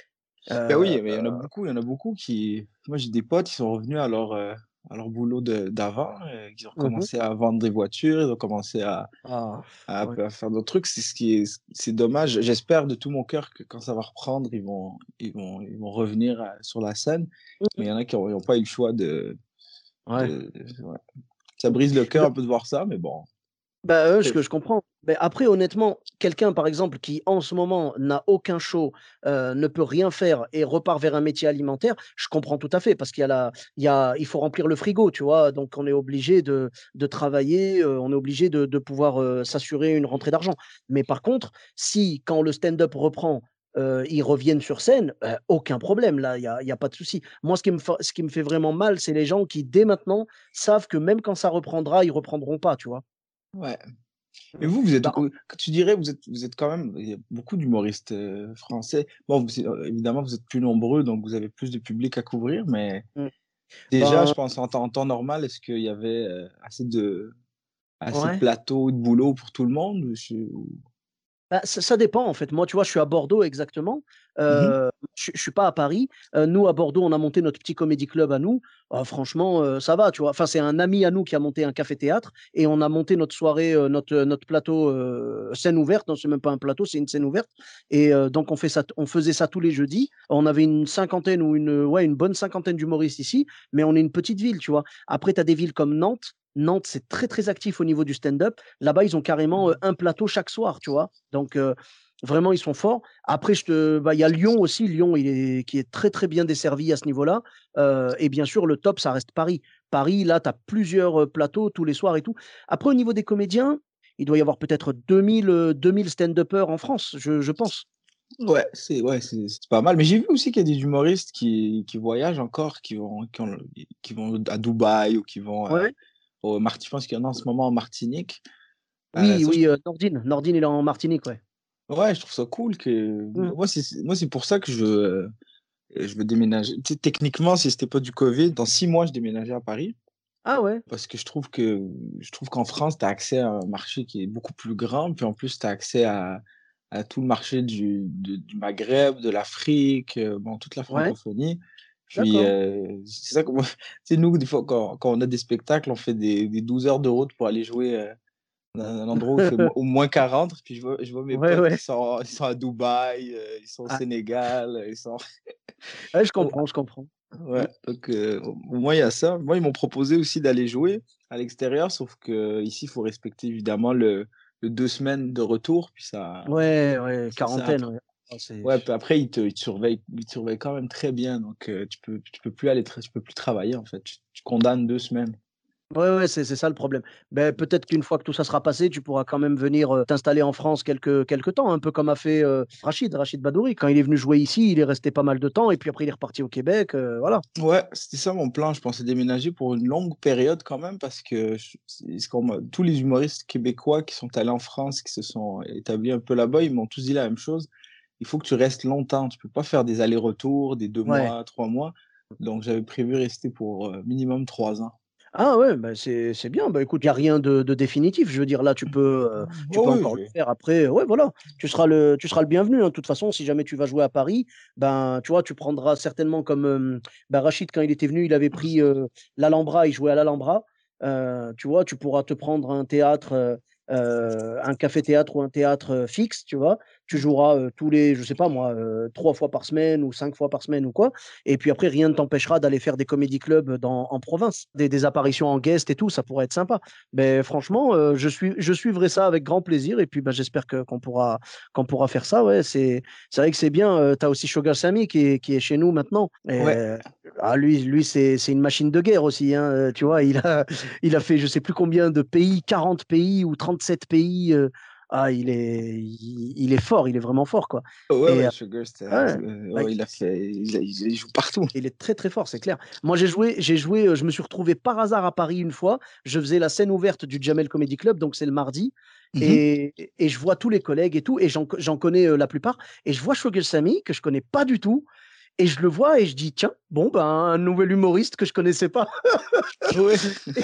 Ben Heu, oui, mais il y en a beaucoup, il y en a beaucoup qui. Moi, j'ai des potes qui sont revenus à leur, euh, à leur boulot de- d'avant, euh, qui ont mmh commencé à vendre des voitures, ils ont commencé à, Ah, à, ouais. à faire d'autres trucs. C'est ce qui est, c'est dommage. J'espère de tout mon cœur que quand ça va reprendre, ils vont, ils vont, ils vont revenir euh, sur la scène. Mais il y en a qui n'ont pas eu le choix de, Ouais. de, de- ouais. Ça brise le cœur un peu de voir ça, mais bon. Bah, heu, ce C'est- que je comprends. Mais après honnêtement, quelqu'un par exemple qui en ce moment n'a aucun show, heu, ne peut rien faire et repart vers un métier alimentaire, je comprends tout à fait parce qu'il y a la il y a il faut remplir le frigo, tu vois? Donc on est obligé de de travailler, heu, on est obligé de de pouvoir, heu, s'assurer une rentrée d'argent. Mais par contre, si quand le stand-up reprend, heu, ils reviennent sur scène, heu, aucun problème là, il y a il y a pas de souci. Moi ce qui me fa ce qui me fait vraiment mal, c'est les gens qui dès maintenant savent que même quand ça reprendra, ils reprendront pas, tu vois? Ouais. Et Mmh. vous, vous êtes, Bah, où- que tu dirais, vous êtes, vous êtes quand même, il y a beaucoup d'humoristes euh, français. Bon, vous- euh, évidemment, vous êtes plus nombreux, donc vous avez plus de public à couvrir, mais mmh, déjà, je ben, pense en temps, en temps normal, est-ce qu'il y avait euh, assez de, assez de ouais. plateaux, de boulot pour tout le monde? ou je- ou- Bah, ça ça dépend en fait. Moi, tu vois, je suis à Bordeaux exactement. Mhm. Heu, je je suis pas à Paris. Heu, nous, à Bordeaux, on a monté notre petit comédie club à nous. Ah franchement, heu, ça va, tu vois? Enfin, c'est un ami à nous qui a monté un café-théâtre et on a monté notre soirée, heu, notre, heu, notre plateau, heu, scène ouverte. Non, c'est même pas un plateau, c'est une scène ouverte et heu, donc on fait ça on faisait ça tous les jeudis. On avait une cinquantaine ou une, ouais, une bonne cinquantaine d'humoristes ici, mais on est une petite ville, tu vois? Après, tu as des villes comme Nantes. Nantes, c'est très, très actif au niveau du stand-up. Là-bas, ils ont carrément, heu, un plateau chaque soir, tu vois? Donc heu, vraiment, ils sont forts. Après, je te bah, il y a Lyon aussi. Lyon, il est qui est très, très bien desservi à ce niveau-là. Heu et bien sûr, le top, ça reste Paris. Paris, là, tu as plusieurs, heu, plateaux tous les soirs et tout. Après, au niveau des comédiens, il doit y avoir peut-être deux mille, heu, deux mille stand-uppers en France, je je pense. Ouais, c'est ouais, c'est c'est pas mal. Mais j'ai vu aussi qu'il y a des humoristes qui, qui voyagent encore, qui vont, qui, ont- qui vont à Dubaï ou qui vont euh, Ouais. au Martinique. Je pense qu'il y en a en ce moment en Martinique. Euh, Oui, ça, je oui, heu, Nordine. Nordine, il est en Martinique, ouais. Ouais, je trouve ça cool que Mmh. moi c'est moi c'est pour ça que je veux euh, je veux déménager. Tu sais, techniquement, si c'était pas du Covid, dans six mois je déménageais à Paris. Ah ouais? Parce que je trouve que je trouve qu'en France, tu as accès à un marché qui est beaucoup plus grand, puis en plus, tu as accès à à tout le marché du de du Maghreb, de l'Afrique, heu, bon, toute la Ouais, francophonie. Puis, d'accord. heu, c'est ça que moi tu sais, nous, des fois, quand quand on a des spectacles, on fait des des douze heures de route pour aller jouer, heu, dans un endroit où il fait mo au moins quarante, puis je vois je vois mes Ouais, potes ouais. qui sont ils sont à Dubaï, heu, ils sont au Ah, Sénégal, heu, ils sont ouais, je au comprends, je comprends. Mmh. ouais, donc heu, au au moins il y a ça. Moi, ils m'ont proposé aussi d'aller jouer à l'extérieur, sauf qu'ici, il faut respecter évidemment le le deux semaines de retour, puis ça Ouais, ouais, ça ça quarantaine, après ouais. Ah c'est ouais, puis après ils te ils te surveillent ils te surveillent quand même très bien, donc heu, tu peux tu peux plus aller tra tu peux plus travailler en fait. Tu tu condamnes deux semaines. Ouais, ouais, c'est c'est ça le problème. Beh, peut-être qu'une fois que tout ça sera passé, tu pourras quand même venir, heu, t'installer en France quelque quelque temps, un peu comme a fait, heu, Rachid Rachid Badouri. Quand il est venu jouer ici, il est resté pas mal de temps et puis après il est reparti au Québec, heu, voilà. Ouais, c'était ça mon plan. Je pensais déménager pour une longue période quand même parce que je c'est ce qu'on m'a tous les humoristes québécois qui sont allés en France, qui se sont établis un peu là-bas, ils m'ont tous dit la même chose. Il faut que tu restes longtemps. Tu peux pas faire des allers-retours, des deux Ouais. mois, trois mois. Donc j'avais prévu rester pour, heu, minimum trois ans. Ah ouais, bah, c'est c'est bien. Bah, écoute, il y a rien de de définitif. Je veux dire là, tu peux, heu, tu peux Oh oui, encore je le vais faire après, ouais, voilà. Tu seras le tu seras le bienvenu, hein. De toute façon, si jamais tu vas jouer à Paris, ben, tu vois, tu prendras certainement comme, hem, bah, Rachid quand il était venu, il avait pris, heu, l'Alhambra, il jouait à l'Alhambra. Heu, tu vois, tu pourras te prendre un théâtre, heu heu, un café-théâtre ou un théâtre, heu, fixe, tu vois? Tu joueras, heu, tous les je sais pas moi, heu, trois fois par semaine ou cinq fois par semaine ou quoi. Et puis après, rien ne t'empêchera d'aller faire des comédie clubs dans en province, des des apparitions en guest et tout, ça pourrait être sympa. Mais franchement, heu, je suis je suivrai ça avec grand plaisir et puis, bah, j'espère que qu'on pourra qu'on pourra faire ça, ouais. C'est c'est vrai que c'est bien, heu, tu as aussi Sugar Sammy qui est qui est chez nous maintenant et ouais. heu, ah lui lui c'est c'est une machine de guerre aussi, hein, heu, tu vois? Il a il a fait je sais plus combien de pays, quarante pays ou trente-sept pays, heu, ah il est il il est fort, il est vraiment fort, quoi Ouais, et ouais, heu, Sugar, c'était un ouais, heu, bah ouais, il a fait il a il il joue partout. il est très, très fort, c'est clair. Moi, j'ai joué j'ai joué, heu, je me suis retrouvé par hasard à Paris une fois. Je faisais la scène ouverte du Jamel Comedy Club, donc c'est le mardi Mmh mh. et et je vois tous les collègues et tout et j'en j'en connais, heu, la plupart et je vois Shogel Samy que je connais pas du tout et je le vois et je dis: «Tiens, bon, ben, un nouvel humoriste que je connaissais pas». Ouais.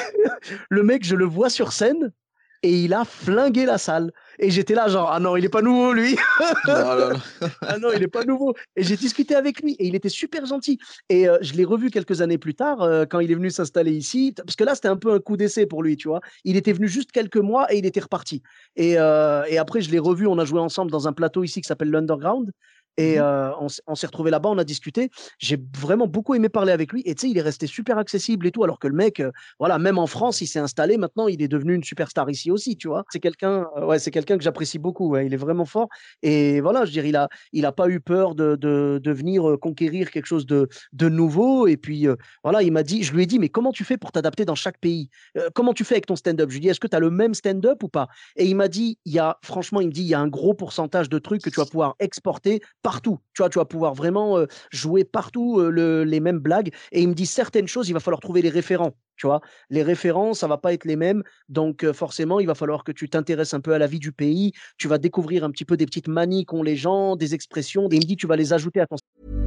Le mec, je le vois sur scène et il a flingué la salle et j'étais là genre: «Ah non, il est pas nouveau lui». Non, non, non. Ah non, il est pas nouveau et j'ai discuté avec lui et il était super gentil et heu, je l'ai revu quelques années plus tard, heu, quand il est venu s'installer ici, t parce que là, c'était un peu un coup d'essai pour lui, tu vois? Il était venu juste quelques mois et il était reparti et heu et après je l'ai revu, on a joué ensemble dans un plateau ici qui s'appelle l'Underground et Mmh mh. heu, on s'est on s'est retrouvés là-bas, on a discuté. J'ai vraiment beaucoup aimé parler avec lui et tu sais, il est resté super accessible et tout alors que le mec, heu, voilà, même en France, il s'est installé maintenant, il est devenu une superstar ici aussi, tu vois? C'est quelqu'un, heu, ouais, c'est quelqu'un que j'apprécie beaucoup, ouais, il est vraiment fort et voilà, je veux dire, il a il n'a pas eu peur de, de, de venir euh, conquérir quelque chose de, de nouveau. Et puis, euh, voilà, il m'a dit, je lui ai dit, mais comment tu fais pour t'adapter dans chaque pays? Euh, comment tu fais avec ton stand-up? Je lui ai dit, est-ce que tu as le même stand-up ou pas? Et il m'a dit, il y a, franchement, il me dit, il y a un gros pourcentage de trucs que tu vas pouvoir exporter partout. Tu vois, tu vas pouvoir vraiment euh, jouer partout euh, le, les mêmes blagues. Et il me dit, certaines choses, il va falloir trouver les référents. Tu vois, les référents, ça va pas être les mêmes. Donc, euh, forcément, il va falloir que tu t'intéresses un peu à la vie du pays, tu vas découvrir un petit peu des petites manies qu'ont les gens, des expressions, et il me dit tu vas les ajouter à ton.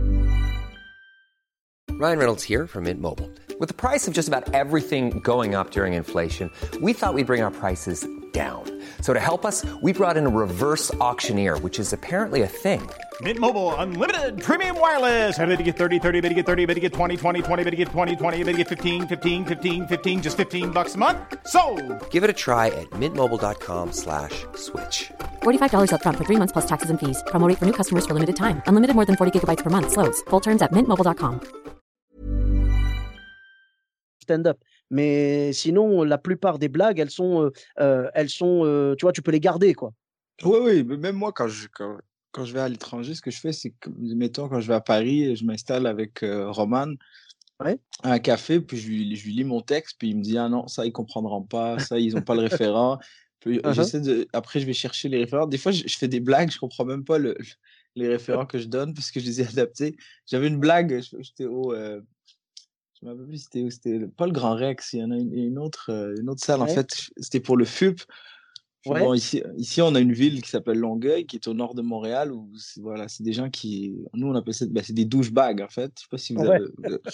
Ryan Reynolds here from Mint Mobile. With the price of just about everything going up during inflation, we thought we'd bring our prices down. So to help us, we brought in a reverse auctioneer, which is apparently a thing. Mint Mobile Unlimited Premium Wireless. How to get thirty, thirty, how to get thirty, how to get twenty, twenty, twenty, how to get twenty, twenty, how to get fifteen, fifteen, fifteen, fifteen, just fifteen bucks a month? Sold! Give it a try at mintmobile.com slash switch. forty-five dollars up front for three months plus taxes and fees. Promo rate for new customers for limited time. Unlimited more than forty gigabytes per month. Slows full terms at mint mobile dot com. Stand-up. Mais sinon, la plupart des blagues, elles sont, euh, euh, elles sont, euh, tu vois, tu peux les garder, quoi. Oui, oui, mais même moi, quand je, quand, quand je vais à l'étranger, ce que je fais, c'est que, mettons, quand je vais à Paris, je m'installe avec euh, Roman Ouais. à un café, puis je lui, je lui lis mon texte, puis il me dit, ah non, ça, ils comprendront pas, ça, ils ont pas le référent. Puis Uh-huh. j'essaie de, après, je vais chercher les référents. Des fois, je, je fais des blagues, je comprends même pas le, les référents que je donne parce que je les ai adaptés. J'avais une blague, je- j'étais au, euh, je me rappelle plus, c'était où, c'était le- pas le Grand Rex, il y en a une, une autre, euh, une autre salle, en Ouais. fait, c'était pour le F U P. Puis Ouais. bon, ici, ici, on a une ville qui s'appelle Longueuil, qui est au nord de Montréal, où c'est, voilà, c'est des gens qui, nous, on appelle ça, ben, c'est des douchebags, en fait. Je sais pas si vous Ouais. avez,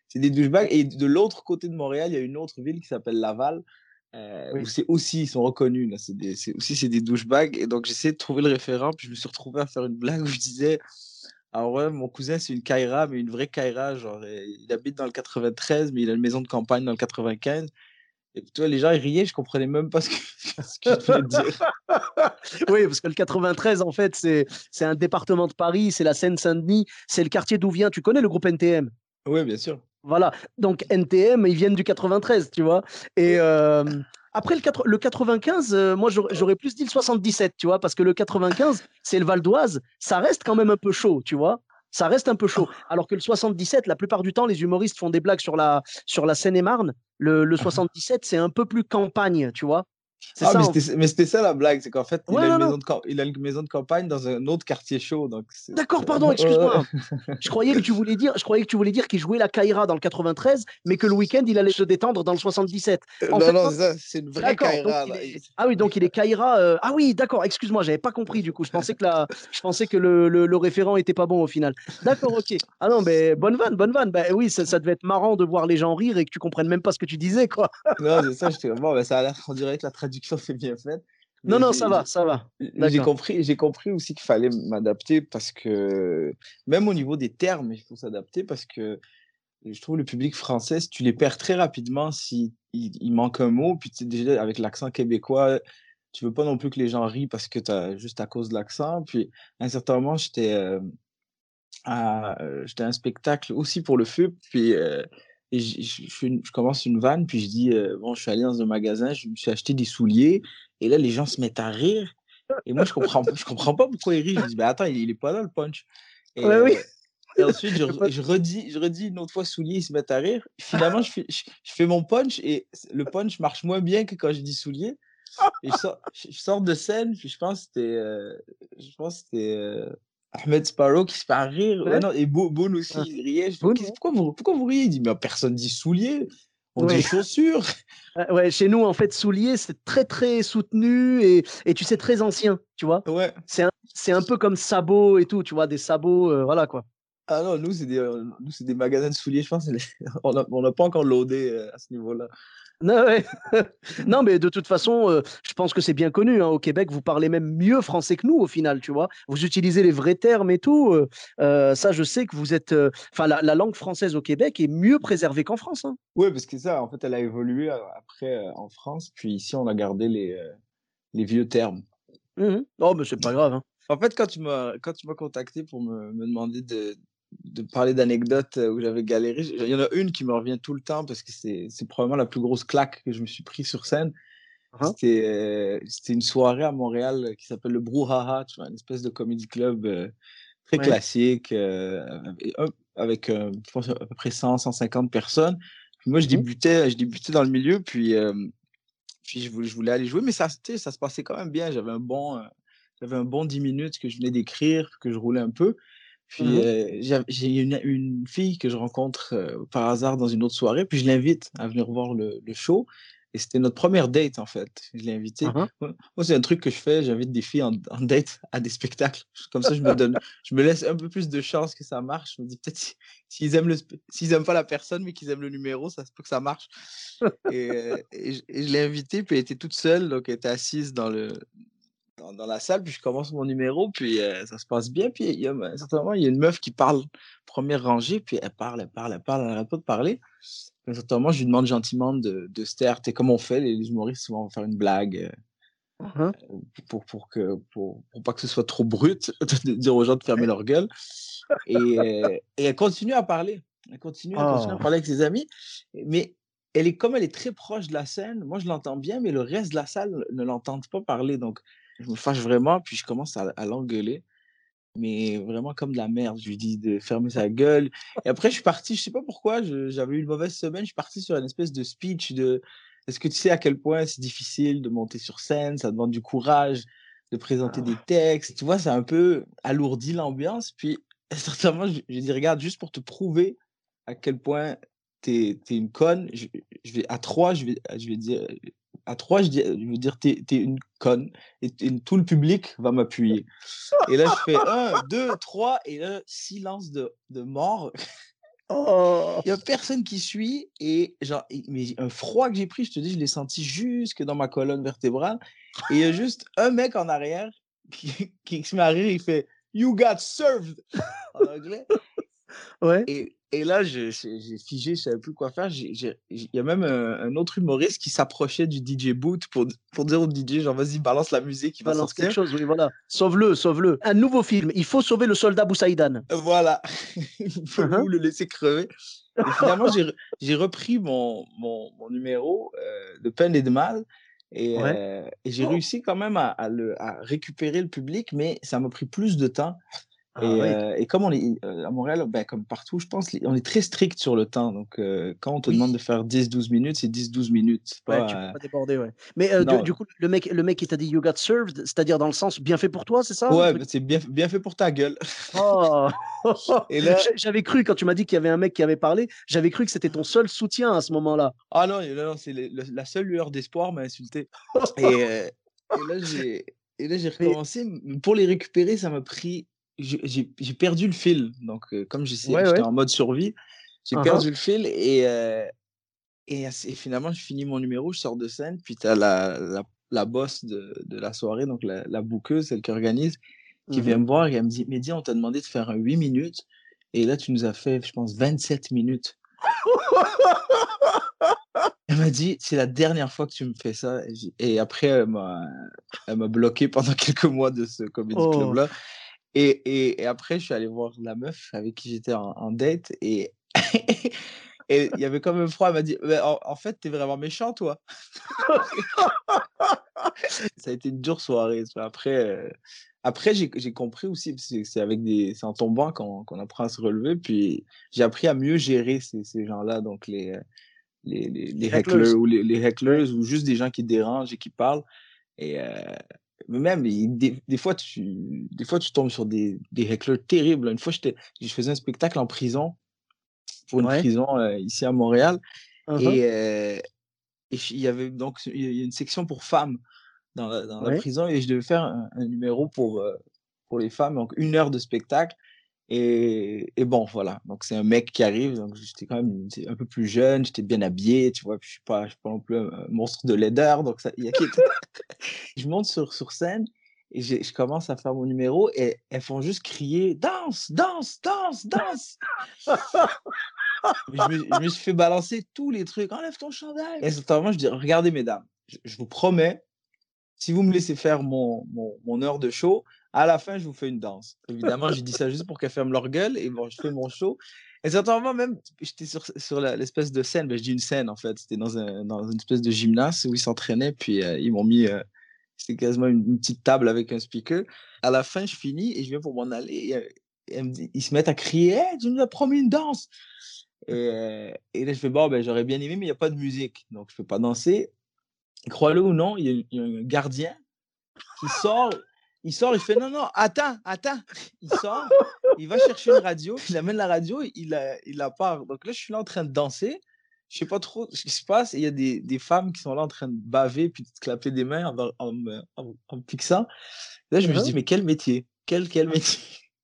c'est des douchebags. Et de l'autre côté de Montréal, il y a une autre ville qui s'appelle Laval, euh, Oui. où c'est aussi, ils sont reconnus. Là, c'est des, c'est, aussi, c'est des douchebags. Et donc, j'essayais de trouver le référent, puis je me suis retrouvé à faire une blague où je disais, ah ouais, mon cousin, c'est une Kaira, mais une vraie Kaira. Genre, euh, il habite dans le quatre-vingt-treize, mais il a une maison de campagne dans le quatre-vingt-quinze. Et puis, tu vois, les gens, ils riaient, je comprenais même pas ce que, ce que je voulais dire. Oui, parce que le quatre-vingt-treize, en fait, c'est c'est un département de Paris, c'est la Seine-Saint-Denis, c'est le quartier d'où vient. Tu connais le groupe N T M? Oui, bien sûr. Voilà. Donc N T M, ils viennent du quatre-vingt-treize, tu vois. Et euh, après le, quatre- le quatre-vingt-quinze, euh, moi j'aurais j'aurais plus dit le soixante-dix-sept, tu vois, parce que le quatre-vingt-quinze, c'est le Val d'Oise, ça reste quand même un peu chaud, tu vois. Ça reste un peu chaud. Alors que le soixante-dix-sept, la plupart du temps, les humoristes font des blagues sur la, sur la Seine-et-Marne. Le, le soixante-dix-sept, c'est un peu plus campagne, tu vois. C'est Ah, ça, mais en fait. c'était, mais c'était ça la blague, c'est qu'en fait, il Ouais, a une non, non. maison de, camp- il a une maison de campagne dans un autre quartier chaud. Donc c'est... D'accord, pardon, excuse-moi. Je croyais que tu voulais dire, je croyais que tu voulais dire qu'il jouait la Kaira dans le quatre-vingt-treize, mais que le week-end, il allait se détendre dans le soixante-dix-sept. En Non, fait, non, non. c'est ça, c'est une vraie D'accord. Donc Kaira, il là. est... Ah oui, donc il est Kaira. euh, Ah oui, d'accord. Excuse-moi, j'avais pas compris du coup. Je pensais que la... je pensais que le, le, le référent était pas bon au final. D'accord, ok. Ah non, mais bonne vanne, bonne vanne. Ben oui, ça, ça devait être marrant de voir les gens rire et que tu comprennes même pas ce que tu disais, quoi. Non, c'est ça, j'étais bon, ben, ça a l'air, on dirait que la traduction c'est bien faite. Non, Mais non, ça j'ai, va, j'ai, ça va. mais j'ai D'accord. compris, j'ai compris aussi qu'il fallait m'adapter parce que, même au niveau des termes, il faut s'adapter parce que je trouve le public français, si tu les perds très rapidement, si il, il manque un mot, puis tu sais, déjà avec l'accent québécois, tu veux pas non plus que les gens rient parce que t'as juste à cause de l'accent. Puis à un certain moment, j'étais euh, à, euh, j'étais à un spectacle aussi pour le feu, puis euh, et j- j- je, fais une- je commence une vanne, puis je dis euh, bon, je suis allé dans un magasin, je me suis acheté des souliers, et là les gens se mettent à rire, et moi je comprends, je comprends pas pourquoi ils rient. Je dis ben attends, il, il est pas là le punch. Et, Ouais, oui. euh, et ensuite je, re- je redis, je redis une autre fois souliers, ils se mettent à rire. Finalement je fais, je, je fais mon punch et le punch marche moins bien que quand je dis souliers. Et je sors, je je sors de scène, puis je pense que c'était, euh, je pense que c'était euh, Ahmed Sparrow qui se fait rire. Ouais, Ouais. non, et Bo- Boone aussi, Ah, il riait. Je dis, bon, Qu'est-ce- pourquoi vous, pourquoi vous riez? Il dit, mais personne dit soulier, on dit ouais. chaussures. Ouais, ouais, chez nous, en fait, soulier, c'est très, très soutenu et, et tu sais, très ancien, tu vois. Ouais. C'est un, c'est un peu comme sabot et tout, tu vois, des sabots, euh, voilà quoi. Ah non, nous, c'est des, euh, nous, c'est des magasins de souliers, je pense. On n'a on n'a pas encore loadé euh, à ce niveau-là. Non, ouais. Non, mais de toute façon, euh, je pense que c'est bien connu, hein. Au Québec, vous parlez même mieux français que nous, au final, tu vois. Vous utilisez les vrais termes et tout. euh, euh, ça, je sais que vous êtes. euh, Enfin, la, la langue française au Québec est mieux préservée qu'en France, hein. Oui, parce que ça, en fait, elle a évolué euh, après euh, en France, puis ici, on a gardé les, euh, les vieux termes. Mhm. Oh, mais c'est pas grave, hein. En fait, quand tu m'as quand tu m'as contacté pour me, me demander de, de parler d'anecdotes euh, où j'avais galéré, j- il y en a une qui me revient tout le temps parce que c'est c'est probablement la plus grosse claque que je me suis pris sur scène. Hein. C'était euh, c'était une soirée à Montréal euh, qui s'appelle le Brouhaha, tu vois, une espèce de comedy club euh, très Ouais. classique euh, et un- avec euh, je pense à peu près cent, cent cinquante personnes. Puis moi, je Mhm. débutais, je débutais dans le milieu, puis euh, puis je voulais, je voulais aller jouer, mais ça, tu sais, ça se passait quand même bien. J'avais un bon, euh, j'avais un bon dix minutes que je venais d'écrire, que je roulais un peu. Puis Mhm. euh, j'av- j'ai une, une fille que je rencontre euh, par hasard dans une autre soirée, puis je l'invite à venir voir le, le show. Et c'était notre première date, en fait. Je l'ai invitée. Hein. Moi, moi, c'est un truc que je fais, j'invite des filles en, en date à des spectacles. Comme ça, je me donne, je me laisse un peu plus de chance que ça marche. Je me dis peut-être si- s'ils aiment le, spe- s'ils aiment pas la personne, mais qu'ils aiment le numéro, ça se peut que ça marche. Et, euh, et je, et je l'ai invitée, puis elle était toute seule, donc elle était assise dans le, dans, dans la salle, puis je commence mon numéro, puis euh, ça se passe bien, puis il y a, à un certain moment, il y a une meuf qui parle, première rangée, puis elle parle, elle parle, elle parle, elle n'arrête pas de parler. Puis à un certain moment, je lui demande gentiment de, de se taire, tu sais, comme on fait, les humoristes, souvent, on va faire une blague, euh, Hein. pour, pour, que, pour, pour pas que ce soit trop brut, de dire aux gens de fermer Ouais. leur gueule. Et, euh, et elle continue à parler. Elle continue, elle continue à Oh. parler avec ses amis. Mais elle est, comme elle est très proche de la scène, moi je l'entends bien, mais le reste de la salle ne l'entend pas parler. Donc je me fâche vraiment, puis je commence à, à l'engueuler. Mais vraiment comme de la merde. Je lui dis de fermer sa gueule. Et après, je suis parti, je sais pas pourquoi, je- j'avais eu une mauvaise semaine. Je suis parti sur une espèce de speech de est-ce que tu sais à quel point c'est difficile de monter sur scène, ça demande du courage de présenter des textes. Tu vois, ça a un peu alourdi l'ambiance. Puis, certainement, je- j'ai dit, regarde, juste pour te prouver à quel point t'es, t'es une conne, je, je vais, à trois, je vais, je vais dire, à trois, je, dis- je vais dire, t'es, t'es une conne. Et, et tout le public va m'appuyer. Et là, je fais un, deux, trois, et là, silence de, de mort. Oh! Il y a personne qui suit et genre, et- mais un froid que j'ai pris, je te dis, je l'ai senti jusque dans ma colonne vertébrale. Et il y a juste un mec en arrière qui, qui se met à rire, il fait You got served en anglais. Ouais. Et, et là, je- je- j'ai figé, je savais plus quoi faire. J'ai- j'ai- Il y a même un, un autre humoriste qui s'approchait du D J booth pour, pour dire au D J, genre, vas-y, balance la musique, il va Balance quelque sortir. chose, oui, voilà. Sauve-le, sauve-le. Un nouveau film. Il faut sauver le soldat Boussaïdan. Voilà, il faut Uh-huh. nous le laisser crever. Et finalement, j'ai, re- j'ai repris mon, mon, mon numéro euh, de peine et de mal. Et, Ouais. euh, et j'ai réussi quand même à, à le, à récupérer le public, mais ça m'a pris plus de temps. Ah Et, ouais. euh, et comme on est euh, à Montréal, ben, comme partout, je pense, les- on est très strict sur le temps. Donc, euh, quand on te Oui. demande de faire dix douze minutes, c'est dix douze minutes. C'est Ouais, pas, tu peux euh, pas déborder, ouais. Mais euh, du, non. du coup, le mec, le mec qui t'a dit You got served, c'est-à-dire dans le sens bien fait pour toi, c'est ça? Le Ouais, truc. ben, c'est bien, bien fait pour ta gueule. Oh! Et là, J'a- J'avais cru, quand tu m'as dit qu'il y avait un mec qui avait parlé, j'avais cru que c'était ton seul soutien à ce moment-là. ah non, non, non, c'est le- le- la seule lueur d'espoir m'a insulté. Et, euh, et là, j'ai, et là, j'ai Mais recommencé. M- Pour les récupérer, ça m'a pris. J'ai j'ai- j'ai perdu le fil. Donc, euh, comme j'essayais- ouais, j'étais ouais. en mode survie, j'ai Uh-huh. perdu le fil. Et, euh, et, assez- finalement, je finis mon numéro, je sors de scène. Puis, tu as la, la, la boss de, de la soirée, donc la, la bookeuse, celle qui organise, qui vient Mhm. me voir et elle me dit Mehdi, on t'a demandé de faire un huit minutes. Et là, tu nous as fait, je pense, vingt-sept minutes. Elle m'a dit, c'est la dernière fois que tu me fais ça. Et, j'ai- et après, elle m'a, elle m'a bloqué pendant quelques mois de ce comedy Oh. club-là. Et, et, et après, je suis allé voir la meuf avec qui j'étais en, en date. Et et il y avait comme un froid. Elle m'a dit, «Mais en, en fait, t'es vraiment méchant, toi. Ça a été une dure soirée. ça. Après, euh, après j'ai, j'ai compris aussi, parce que c'est avec des, c'est en tombant qu'on, qu'on apprend à se relever. Puis j'ai appris à mieux gérer ces, ces gens-là. Donc les, euh, les, les, les hecklers. hecklers ou les, les Ouais. hecklers ou juste des gens qui dérangent et qui parlent. Et euh, mais même, il- des, des fois, tu, des fois, tu tombes sur des, des hecklers terribles. Une fois, j'étais, je faisais un spectacle en prison, pour une Ouais. prison euh, ici à Montréal. Uh-huh. Et, euh, et il y avait donc il y a une section pour femmes dans la, dans la Ouais. prison et je devais faire un, un numéro pour, euh, pour les femmes, donc une heure de spectacle. Et, et bon, voilà. Donc, c'est un mec qui arrive. Donc, j'étais quand même un peu plus jeune, j'étais bien habillé, tu vois. Puis, je suis pas, je suis pas non plus un, un monstre de laideur. Donc, ça, il y a qui je monte sur, sur scène et j'ai- je commence à faire mon numéro et elles font juste crier danse, danse, danse, danse. Mais je, me, je me suis fait balancer tous les trucs. Enlève ton chandail. Et instantanément, je dis regardez, mesdames, je, je vous promets, si vous me laissez faire mon, mon, mon heure de show, à la fin, je vous fais une danse. Évidemment, j'ai dit ça juste pour qu'elles ferment leur gueule et bon, je fais mon show. Et certainement, même, j'étais sur, sur la- l'espèce de scène, ben, je dis une scène en fait, c'était dans, un, dans une espèce de gymnase où ils s'entraînaient, puis euh, ils m'ont mis, euh, c'était quasiment une, une petite table avec un speaker. À la fin, je finis et je viens pour m'en aller. Et, euh, et elles me dit- ils se mettent à crier hey, tu nous as promis une danse. Et, euh, et là, je fais bon, ben, j'aurais bien aimé, mais il n'y a pas de musique, donc je ne peux pas danser. Et crois-le ou non, il y, a- il y a un gardien qui sort, il sort, il fait non, non, attends, attends. Il sort, il va chercher une radio, il amène la radio, il la, il la part. Donc là, je suis là en train de danser, je sais pas trop ce qui se passe, et il y a des, des femmes qui sont là en train de baver, puis de se clapper des mains en, en, me- en, en me fixant. Là, je me Uh-huh. dis, mais quel métier? Quel, quel métier?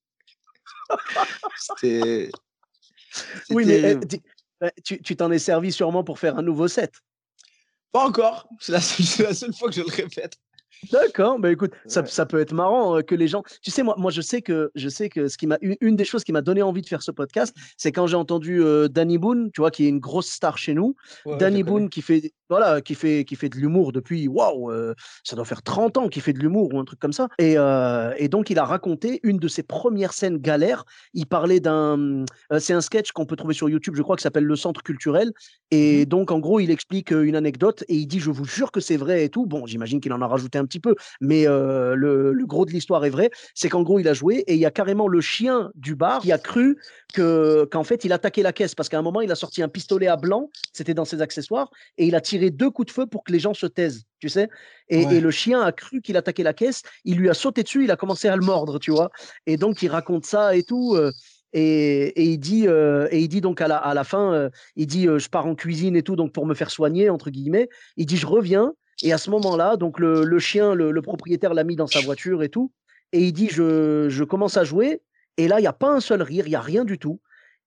C'était. Oui, mais c'était- euh, tu- euh, tu tu t'en es servi sûrement pour faire un nouveau set. Pas encore, c'est la, seule- c'est la seule fois que je le répète. D'accord, bah écoute, ça, Ouais. ça peut être marrant euh, que les gens. Tu sais, moi, moi, je sais que je sais que ce qui m'a une, une des choses qui m'a donné envie de faire ce podcast, c'est quand j'ai entendu euh, Danny Boone, tu vois, qui est une grosse star chez nous. Ouais, ouais, je Danny la connais. Boone qui fait voilà, qui fait qui fait de l'humour depuis waouh, euh, ça doit faire trente ans qu'il fait de l'humour ou un truc comme ça. Et euh, et donc il a raconté une de ses premières scènes galères. Il parlait d'un, euh, c'est un sketch qu'on peut trouver sur YouTube, je crois, qui s'appelle Le Centre Culturel. Et Mhm. donc en gros, il explique euh, une anecdote et il dit, je vous jure que c'est vrai et tout. Bon, j'imagine qu'il en a rajouté un petit peu, mais euh, le, le gros de l'histoire est vrai. C'est qu'en gros, il a joué et il y a carrément le chien du bar qui a cru que, qu'en fait, il attaquait la caisse parce qu'à un moment, il a sorti un pistolet à blanc, c'était dans ses accessoires, et il a tiré deux coups de feu pour que les gens se taisent, tu sais. Et, Ouais. et le chien a cru qu'il attaquait la caisse, il lui a sauté dessus, il a commencé à le mordre, tu vois. Et donc, il raconte ça et tout. euh, et, et il dit, euh, et il dit donc à la, à la fin, euh, il dit, euh, je pars en cuisine et tout, donc pour me faire soigner, entre guillemets. Il dit, je reviens. Et à ce moment-là, donc le, le chien, le, le propriétaire l'a mis dans sa voiture et tout. Et il dit, je, je commence à jouer. Et là, il n'y a pas un seul rire, il n'y a rien du tout.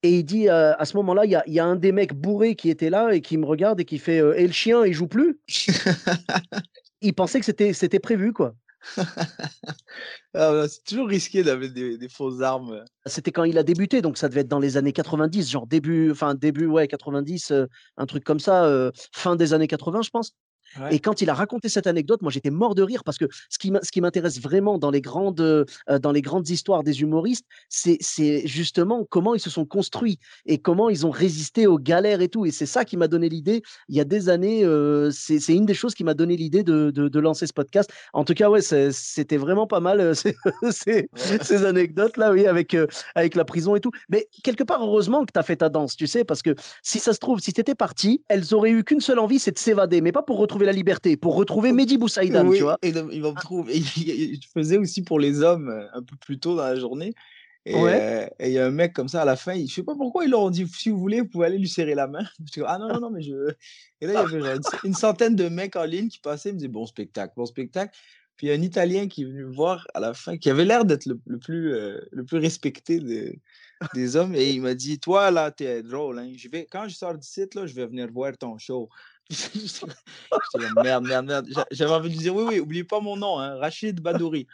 Et il dit, euh, à ce moment-là, il y a, il y a un des mecs bourrés qui était là et qui me regarde et qui fait euh, et le chien, il joue plus? Il pensait que c'était c'était prévu, quoi. Ah, ouais, c'est toujours risqué d'avoir des, des fausses armes. C'était quand il a débuté, donc ça devait être dans les années quatre-vingt-dix, genre début, enfin début, ouais, quatre-vingt-dix, euh, un truc comme ça, euh, fin des années quatre-vingts, je pense. Ouais. Et quand il a raconté cette anecdote, moi j'étais mort de rire parce que ce qui m'in- ce qui m'intéresse vraiment dans les grandes, euh, dans les grandes histoires des humoristes, c'est c'est justement comment ils se sont construits et comment ils ont résisté aux galères et tout. Et c'est ça qui m'a donné l'idée. Il y a des années, euh, c'est c'est une des choses qui m'a donné l'idée de, de, de lancer ce podcast. En tout cas, ouais, c'est- c'était vraiment pas mal euh, ces, ces, Ouais. ces anecdotes-là, oui, avec, euh, avec la prison et tout. Mais quelque part, heureusement que tu as fait ta danse, tu sais, parce que si ça se trouve, si tu étais parti, elles auraient eu qu'une seule envie, c'est de s'évader, mais pas pour retrouver la liberté, pour retrouver Mehdi Boussaïdan, tu Oui, vois. et donc, ils vont me trouver. Et il je faisais aussi pour les hommes euh, un peu plus tôt dans la journée. Et Ouais. euh, et il y a un mec comme ça à la fin, il, je sais pas pourquoi ils leur ont dit si vous voulez, vous pouvez aller lui serrer la main. J'étais comme, ah non, non, non, mais je. Et là, il y avait genre une, une centaine de mecs en ligne qui passaient, ils me disaient bon spectacle, bon spectacle. Puis il y a un Italien qui est venu me voir à la fin, qui avait l'air d'être le, le plus, euh, le plus respecté de- des hommes. Et il m'a dit toi, là, t'es drôle. Hein. Je vais, quand je sors du site, là, je vais venir voir ton show. J'étais comme merde, merde, merde. J'a- J'avais envie de lui dire oui, oui, oubliez pas mon nom, hein, Rachid Badouri.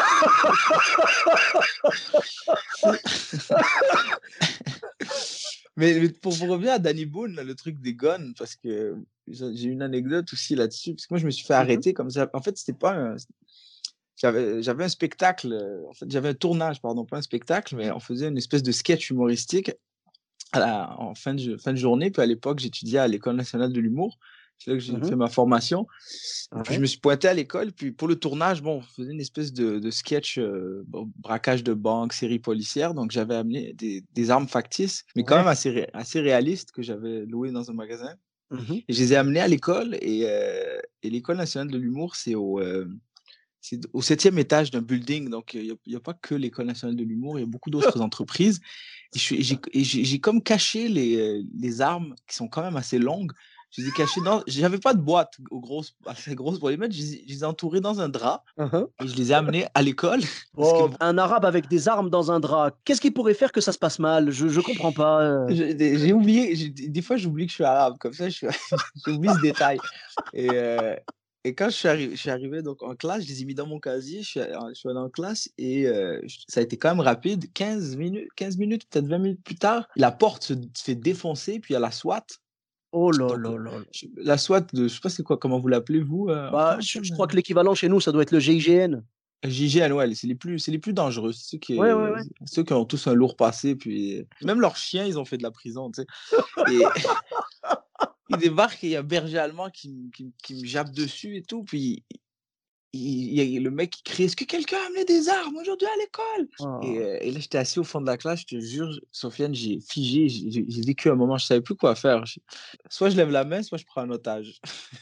Mais, mais pour, pour revenir à Danny Boone, là, le truc des guns, parce que j'ai j'ai une anecdote aussi là-dessus, parce que moi je me suis fait Mhm. arrêter comme ça. En fait, c'était pas un... J'avais, j'avais un spectacle, euh, en fait, j'avais un tournage, pardon, pas un spectacle, mais on faisait une espèce de sketch humoristique à la, en fin de, fin de journée. Puis à l'époque, j'étudiais à l'École nationale de l'humour. C'est là que j'ai Mhm. fait ma formation. Et puis je Ouais. me suis pointé à l'école. Puis pour le tournage, bon, on faisait une espèce de, de sketch, euh, bon, braquage de banque, série policière. Donc j'avais amené des, des armes factices, mais quand Ouais. même assez, ré- assez réalistes que j'avais louées dans un magasin. Mhm. Et je les ai amenés à l'école. Et, euh, et l'École nationale de l'humour, c'est au, euh, c'est au septième étage d'un building. Donc il n'y a, a pas que l'École nationale de l'humour, il y a beaucoup d'autres entreprises. Et je suis- j'ai et j'ai- j'ai comme caché les, euh, les armes qui sont quand même assez longues. Je les ai cachées dans. J'avais pas de boîte aux grosses, assez grosse pour les mettre. Je les ai, je les ai entourées dans un drap Mhm. et je les ai amenées à l'école. Parce que Oh, un arabe avec des armes dans un drap, qu'est-ce qui pourrait faire que ça se passe mal? Je, je comprends pas. euh. j'ai j'ai oublié. j'ai- Des fois, j'oublie que je suis arabe. Comme ça, je suis- j'oublie ce détail. Et, euh, et quand je suis, arrivé, je suis arrivé donc en classe, je les ai mis dans mon casier. Je suis, allé- je suis allé en classe et euh, je- ça a été quand même rapide. quinze minutes, quinze minutes, peut-être vingt minutes plus tard, la porte se, se fait défoncer. Puis il y a la SWAT. Oh là Donc, là là là. je- la SWAT, de, je sais pas c'est quoi, comment vous l'appelez vous euh, en Bah, France? je, je crois que l'équivalent chez nous, ça doit être le G I G N. J G N, ouais, c'est les plus, c'est les plus dangereux, c'est ceux qui, Ouais, ouais, ouais. ceux qui ont tous un lourd passé, puis même leurs chiens, ils ont fait de la prison, tu sais. Et ils débarquent et il y a un berger allemand qui, m- qui, m- qui me jappe dessus et tout, puis il, il y a le mec qui crie, est-ce que quelqu'un a amené des armes aujourd'hui à l'école? Et, Oh. euh, et là, j'étais assis au fond de la classe, je te jure, Sofiane, j'ai figé, j'ai j'ai- j'ai vécu un moment, je savais plus quoi faire. Je- Soit je lève la main, soit je prends un otage.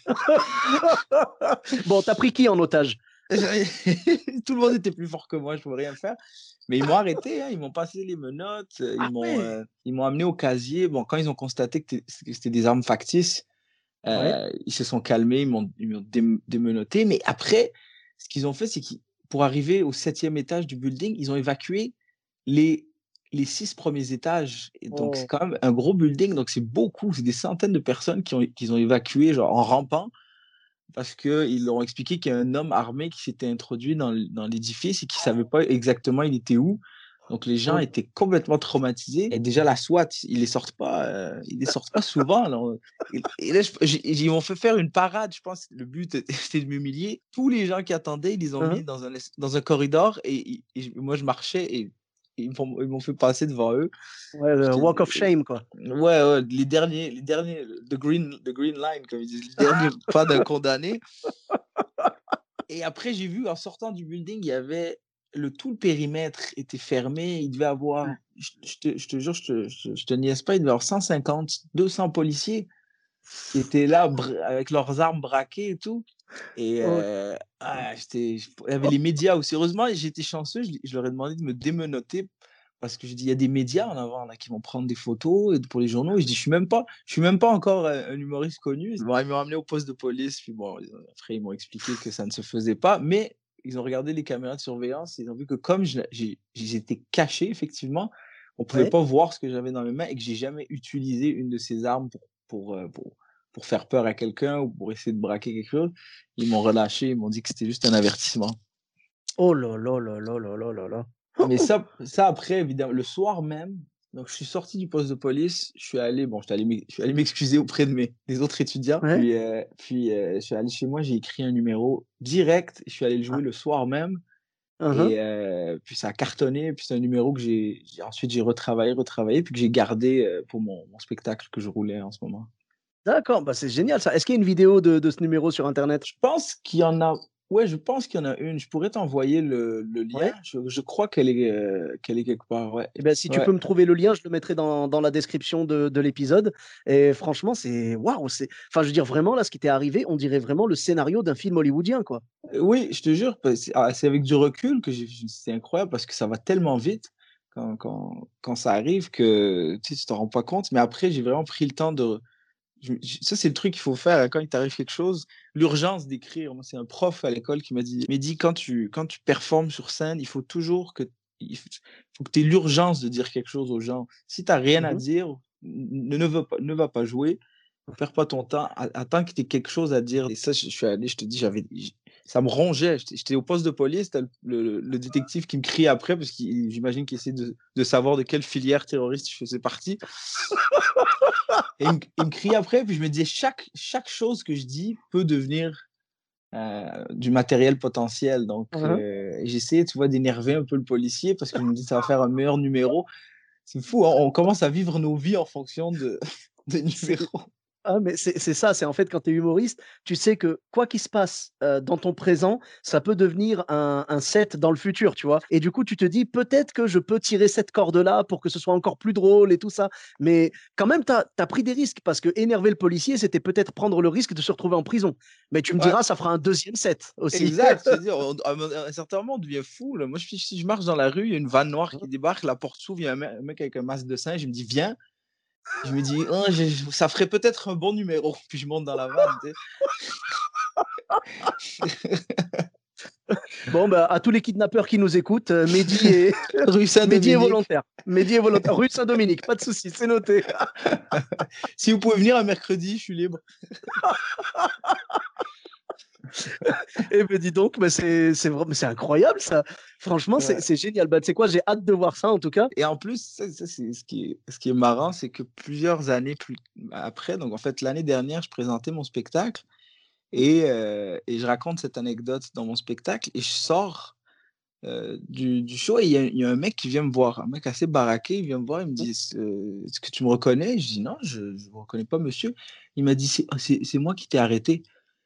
Bon, t'as pris qui en otage? Tout le monde était plus fort que moi, je pouvais rien faire. Mais ils m'ont arrêté, hein, ils m'ont passé les menottes, euh, ils Ah m'ont ouais. euh, ils m'ont amené au casier. Bon, quand ils ont constaté que t'es- que c'était des armes factices, Ouais. euh, ils se sont calmés, ils m'ont ils m'ont dé- démenotté. Mais après, ce qu'ils ont fait, c'est qu'ils, pour arriver au septième étage du building, ils ont évacué les, les six premiers étages. Et donc, c'est Oh. quand même un gros building, donc c'est beaucoup, c'est des centaines de personnes qui ont, qu'ils ont évacué genre, en rampant parce qu'ils leur ont expliqué qu'il y a un homme armé qui s'était introduit dans, l- dans l'édifice et qui ne savait pas exactement il était où. Donc les gens Oh. étaient complètement traumatisés. Et déjà la SWAT, ils les sortent pas, euh, ils les sortent pas souvent. Alors, et, et là, je- j'ai- ils m'ont fait faire une parade. Je pense que le but était c'était de m'humilier. Tous les gens qui attendaient, ils les ont Hein? mis dans un es- dans un corridor et, et- et moi je marchais et ils m'ont ils m'ont fait passer devant eux. Ouais, le J'étais- walk of shame, quoi. Ouais, ouais, les derniers, les derniers, the green, the green line, comme ils disent, les derniers pas d'un condamné. Et après, j'ai vu, en sortant du building, il y avait le tout le périmètre était fermé. Il devait avoir, je, je te, je te jure, je te, je, te je te niaise pas, il devait avoir cent cinquante, deux cents policiers qui étaient là br- avec leurs armes braquées et tout. Et Oh. euh, ah, j'étais, il y avait les médias aussi. Heureusement, j'étais chanceux, je, je leur ai demandé de me démenoter parce que je dis, il y a des médias en avant là, qui vont prendre des photos et pour les journaux. Et je dis, je suis même pas, je suis même pas encore un, un humoriste connu. Bon, ils m'ont amené au poste de police. Puis bon, après, ils m'ont expliqué que ça ne se faisait pas. Mais ils ont regardé les caméras de surveillance et ils ont vu que comme je- j'ai- j'étais caché, effectivement, on pouvait Ouais. pas voir ce que j'avais dans mes mains et que j'ai jamais utilisé une de ces armes pour pour, heu, pour pour faire peur à quelqu'un ou pour essayer de braquer quelque chose. Ils m'ont relâché, ils m'ont dit que c'était juste un avertissement. Oh là là là là là là là là. Mais ça ça après évidemment le soir même, donc je suis sorti du poste de police, je suis allé bon, j'étais allé m'e je suis allé m'excuser auprès de mes des autres étudiants, Ouais. puis, heu puis, heu, je suis allé chez moi, j'ai écrit un numéro direct, je suis allé le Ah. jouer le soir même Mmh mh. et heu, puis ça a cartonné, puis c'est un numéro que j'ai j'ai ensuite j'ai retravaillé, retravaillé, puis que j'ai gardé, heu, pour mon mon spectacle que je roulais en ce moment. D'accord, bah, c'est génial ça. Est-ce qu'il y a une vidéo de de ce numéro sur internet? Je pense qu'il y en a ouais, je pense qu'il y en a une, je pourrais t'envoyer le le lien, Ouais? je je crois qu'elle est, heu, qu'elle est quelque part, ouais. Et bah, si tu Ouais. peux me trouver le lien, je le mettrai dans dans la description de de l'épisode et franchement, c'est waouh, c'est enfin, je veux dire vraiment là, ce qui t'est arrivé, on dirait vraiment le scénario d'un film hollywoodien, quoi. Heu, oui, je te jure, bah, c'est ah, c'est avec du recul que j'ai vu c'est incroyable parce que ça va tellement vite quand quand quand ça arrive que, tu sais, tu t'en rends pas compte. Mais après, j'ai vraiment pris le temps de je j ça, c'est le truc qu'il faut faire hein, quand il t'arrive quelque chose, l'urgence d'écrire. Moi, c'est un prof à l'école qui m'a dit il m'a dit: «Quand tu quand tu performes sur scène, il faut toujours que il f faut que tu aies l'urgence de dire quelque chose aux gens. Si tu as rien Mmh à mh. dire, n ne ne va pas ne va pas jouer, perds pas ton temps, a attends que tu aies quelque chose à dire». Et ça, je je suis allé, je te dis, j'avais j ça me rongeait. J'étais j'étais au poste de police, tu as le le le détective qui me criait après parce qu'il j'imagine qu'il essayait de de savoir de quelle filière terroriste je faisais partie. Et il me il me criait après, puis je me disais: «Chaque chaque chose que je dis peut devenir, heu, du matériel potentiel». Donc Mmh mh. heu, j'essayais, tu vois, d'énerver un peu le policier parce que je me dis: «Ça va faire un meilleur numéro». C'est fou, hein, on commence à vivre nos vies en fonction de des C'est numéros. Ah mais c'est c'est ça, c'est en fait quand tu es humoriste, tu sais que quoi qu'il se passe, heu, dans ton présent, ça peut devenir un un set dans le futur, tu vois? Et du coup, tu te dis: «Peut-être que je peux tirer cette corde-là pour que ce soit encore plus drôle et tout ça». Mais quand même, tu as tu as pris des risques parce qu'énerver le policier, c'était peut-être prendre le risque de se retrouver en prison. Mais tu me Ouais. diras, ça fera un deuxième set aussi. Exact, c'est-à-dire on à un mo à un certain moment, on devient fou, là. Moi, je si je marche dans la rue, il y a une van noire qui débarque, la porte s'ouvre, il y a un mec un mec avec un masque de singe, il me dit: «Viens». Je me dis: «Oh, j'ai ça ferait peut-être un bon numéro». Puis je monte dans la van, tu sais? Bon, bah, à tous les kidnappeurs qui nous écoutent, heu, Mehdi est Rue Mehdi est Saint-Dominique. volontaire. Mehdi est volontaire. Rue Saint-Dominique, pas de souci, c'est noté. Si vous pouvez venir un mercredi, je suis libre. Eh beh, dis donc, mais c'est c'est vrai mais c'est incroyable ça. Franchement, c'est Ouais. c'est génial. Bah, tu sais quoi? J'ai hâte de voir ça en tout cas. Et en plus, ça ça c'est ce qui est ce qui est marrant, c'est que plusieurs années plus après, donc en fait, l'année dernière, je présentais mon spectacle et heu et je raconte cette anecdote dans mon spectacle et je sors, heu, du du show et il y a il y a un mec qui vient me voir, un mec assez baraqué, il vient me voir, il me dit: «Est-ce heu, est-ce que tu me reconnais?» Je dis: «Non, je ne vous reconnais pas monsieur». Il m'a dit: «C'est c'est c'est moi qui t'ai arrêté».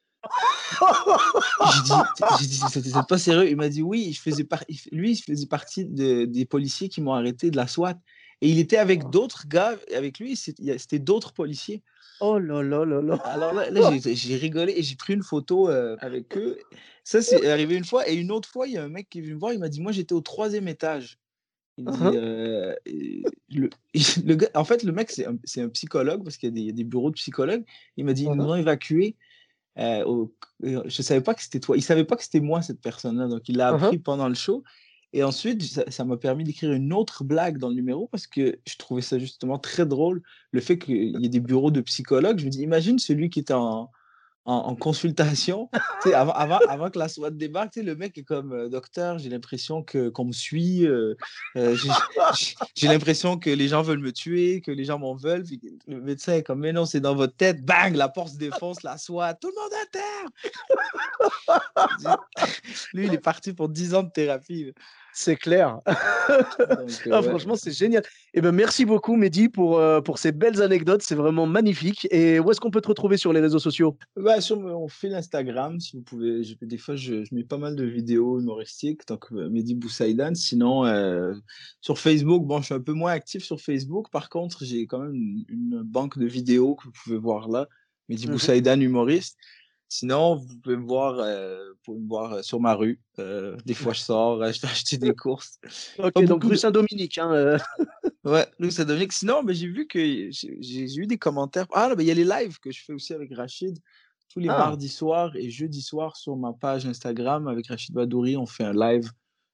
J'ai dit j'ai dit: «C'est vous êtes pas sérieux?» Il m'a dit: «Oui, je faisais par» il f lui, il faisait partie de des policiers qui m'ont arrêté de la SWAT et il était avec d'autres gars avec lui, c'ét il y a c'était d'autres policiers. Oh là là là là. Alors là là, j'ai j'ai rigolé et j'ai pris une photo, heu, avec eux. Ça, c'est arrivé une fois et une autre fois, il y a un mec qui est venu me voir, il m'a dit: «Moi, j'étais au troisième étage». Il Hein, dit, hein. heu et le le gars en fait, le mec, c'est un c'est un psychologue parce qu'il y a des il y a des bureaux de psychologues. Il m'a dit: «Ils Hein, nous hein. ont évacués». Heu, au heu, je savais pas que c'était toi. Il savait pas que c'était moi cette personne-là, donc il l'a Hein, hein. appris pendant le show et ensuite ça ça m'a permis d'écrire une autre blague dans le numéro parce que je trouvais ça justement très drôle, le fait qu'il y ait des bureaux de psychologues. Je me dis: «Imagine celui qui était en en en consultation, tu sais, avant avant avant que la SWAT débarque, tu sais, le mec est comme, heu: «Docteur, j'ai l'impression que qu'on me suit, heu heu, j'ai j'ai j'ai l'impression que les gens veulent me tuer, que les gens m'en veulent». Puis le médecin est comme: «Mais non, c'est dans votre tête». Bang! La porte se défonce, la SWAT: «Tout le monde à terre!» Je dis lui, il est parti pour dix ans de thérapie, C'est clair. donc heu, Ah ouais. franchement, c'est génial. Et ben, merci beaucoup Mehdi pour, heu, pour ces belles anecdotes, c'est vraiment magnifique et où est-ce qu'on peut te retrouver sur les réseaux sociaux? Bah, sur mon fil Instagram, si vous pouvez je des fois, je je mets pas mal de vidéos humoristiques, donc heu, Mehdi Boussaïdan. Sinon, heu, sur Facebook, bon, je suis un peu moins actif sur Facebook. Par contre, j'ai quand même une une banque de vidéos que vous pouvez voir là, Mehdi Mmh mh. Boussaïdan humoriste. Sinon, vous pouvez me voir, heu, vous pouvez me voir, heu, sur ma rue. Heu, des fois, je sors, heu, je vais acheter des courses. Pas OK, donc beaucoup rue de Saint-Dominique, hein, heu. ouais, nous, ça devient que sinon, mais j'ai vu que j'ai j'ai j'ai eu des commentaires. Ah, mais il y a les lives que je fais aussi avec Rachid. Tous les Ah! mardis soirs et jeudis soirs sur ma page Instagram avec Rachid Badouri, on fait un live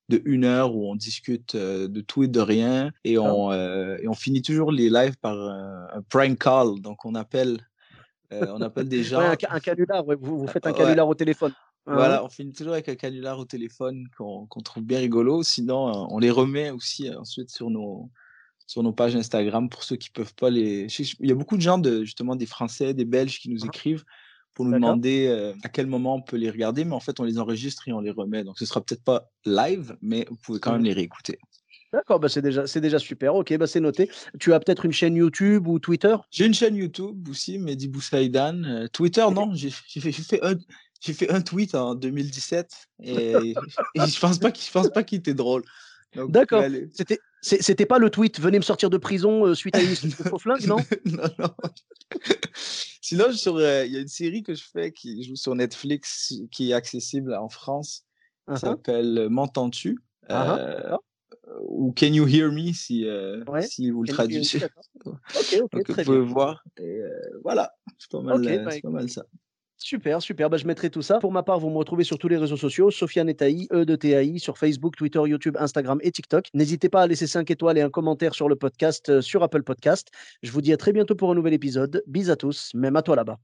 de une heure où on discute euh, de tout et de rien et on, euh, et on finit toujours les lives par un, un prank call. Donc, on appelle, euh, on appelle des gens. Ouais, un, ca- un canular, ouais, vous, vous faites un Ouais. canular au téléphone. Hein, Voilà, on finit toujours avec un canular au téléphone qu'on qu'on trouve bien rigolo. Sinon, euh, on les remet aussi euh, ensuite sur nos, sur nos pages Instagram pour ceux qui peuvent pas les. je sais- Il y a beaucoup de gens, de, justement, des Français, des Belges qui nous hein. écrivent pour nous D'accord. demander euh, à quel moment on peut les regarder, mais en fait, on les enregistre et on les remet. Donc, ce sera peut-être pas live, mais vous pouvez quand même Mhm. les réécouter. D'accord, bah c'est déjà, c'est déjà super. Ok, bah c'est noté. Tu as peut-être une chaîne YouTube ou Twitter? J'ai une chaîne YouTube aussi, Mehdi Boussaïdan. Euh, Twitter, non, j'ai j'ai fait, j'ai fait un. J'ai fait un tweet en deux mille dix-sept et, et je pense pas qu'il je pense pas qu'il était drôle. Donc, vous pouvez D'accord. aller. C'était, c'est- c'était pas le tweet, venez me sortir de prison euh, suite à une histoire de faux flingue, non? Non, non. Sinon, sur, euh, il y a une série que je fais qui joue sur Netflix, qui est accessible en France, qui Uh-huh. s'appelle euh, M'entends-tu? Uh-huh. Euh, D'accord. ou Can You Hear Me si, euh, Ouais. si vous le Can you hear me? traduisez. D'accord. Ok, ok, Donc, vous très pouvez bien. voir. Et, euh, voilà, c'est pas mal, Ok, euh, bah, c'est pas mal ça. super, super. Bah, je mettrai tout ça. Pour ma part, vous me retrouvez sur tous les réseaux sociaux, Sofiane Etaï, E de T A I, sur Facebook, Twitter, YouTube, Instagram et TikTok. N'hésitez pas à laisser cinq étoiles et un commentaire sur le podcast, euh, sur Apple Podcast. Je vous dis à très bientôt pour un nouvel épisode. Bis à tous, même à toi là-bas.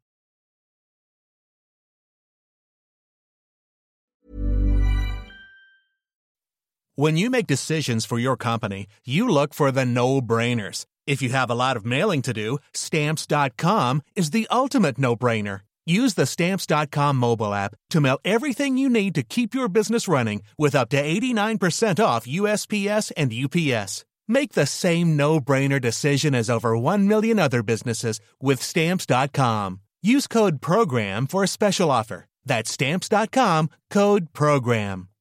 When you make decisions for your company, you look for the no-brainers. If you have a lot of mailing to do, Stamps dot com is the ultimate no-brainer. Use the Stamps dot com mobile app to mail everything you need to keep your business running with up to eighty-nine percent off U S P S and U P S. Make the same no-brainer decision as over one million other businesses with Stamps dot com. Use code PROGRAM for a special offer. That's Stamps dot com, code PROGRAM.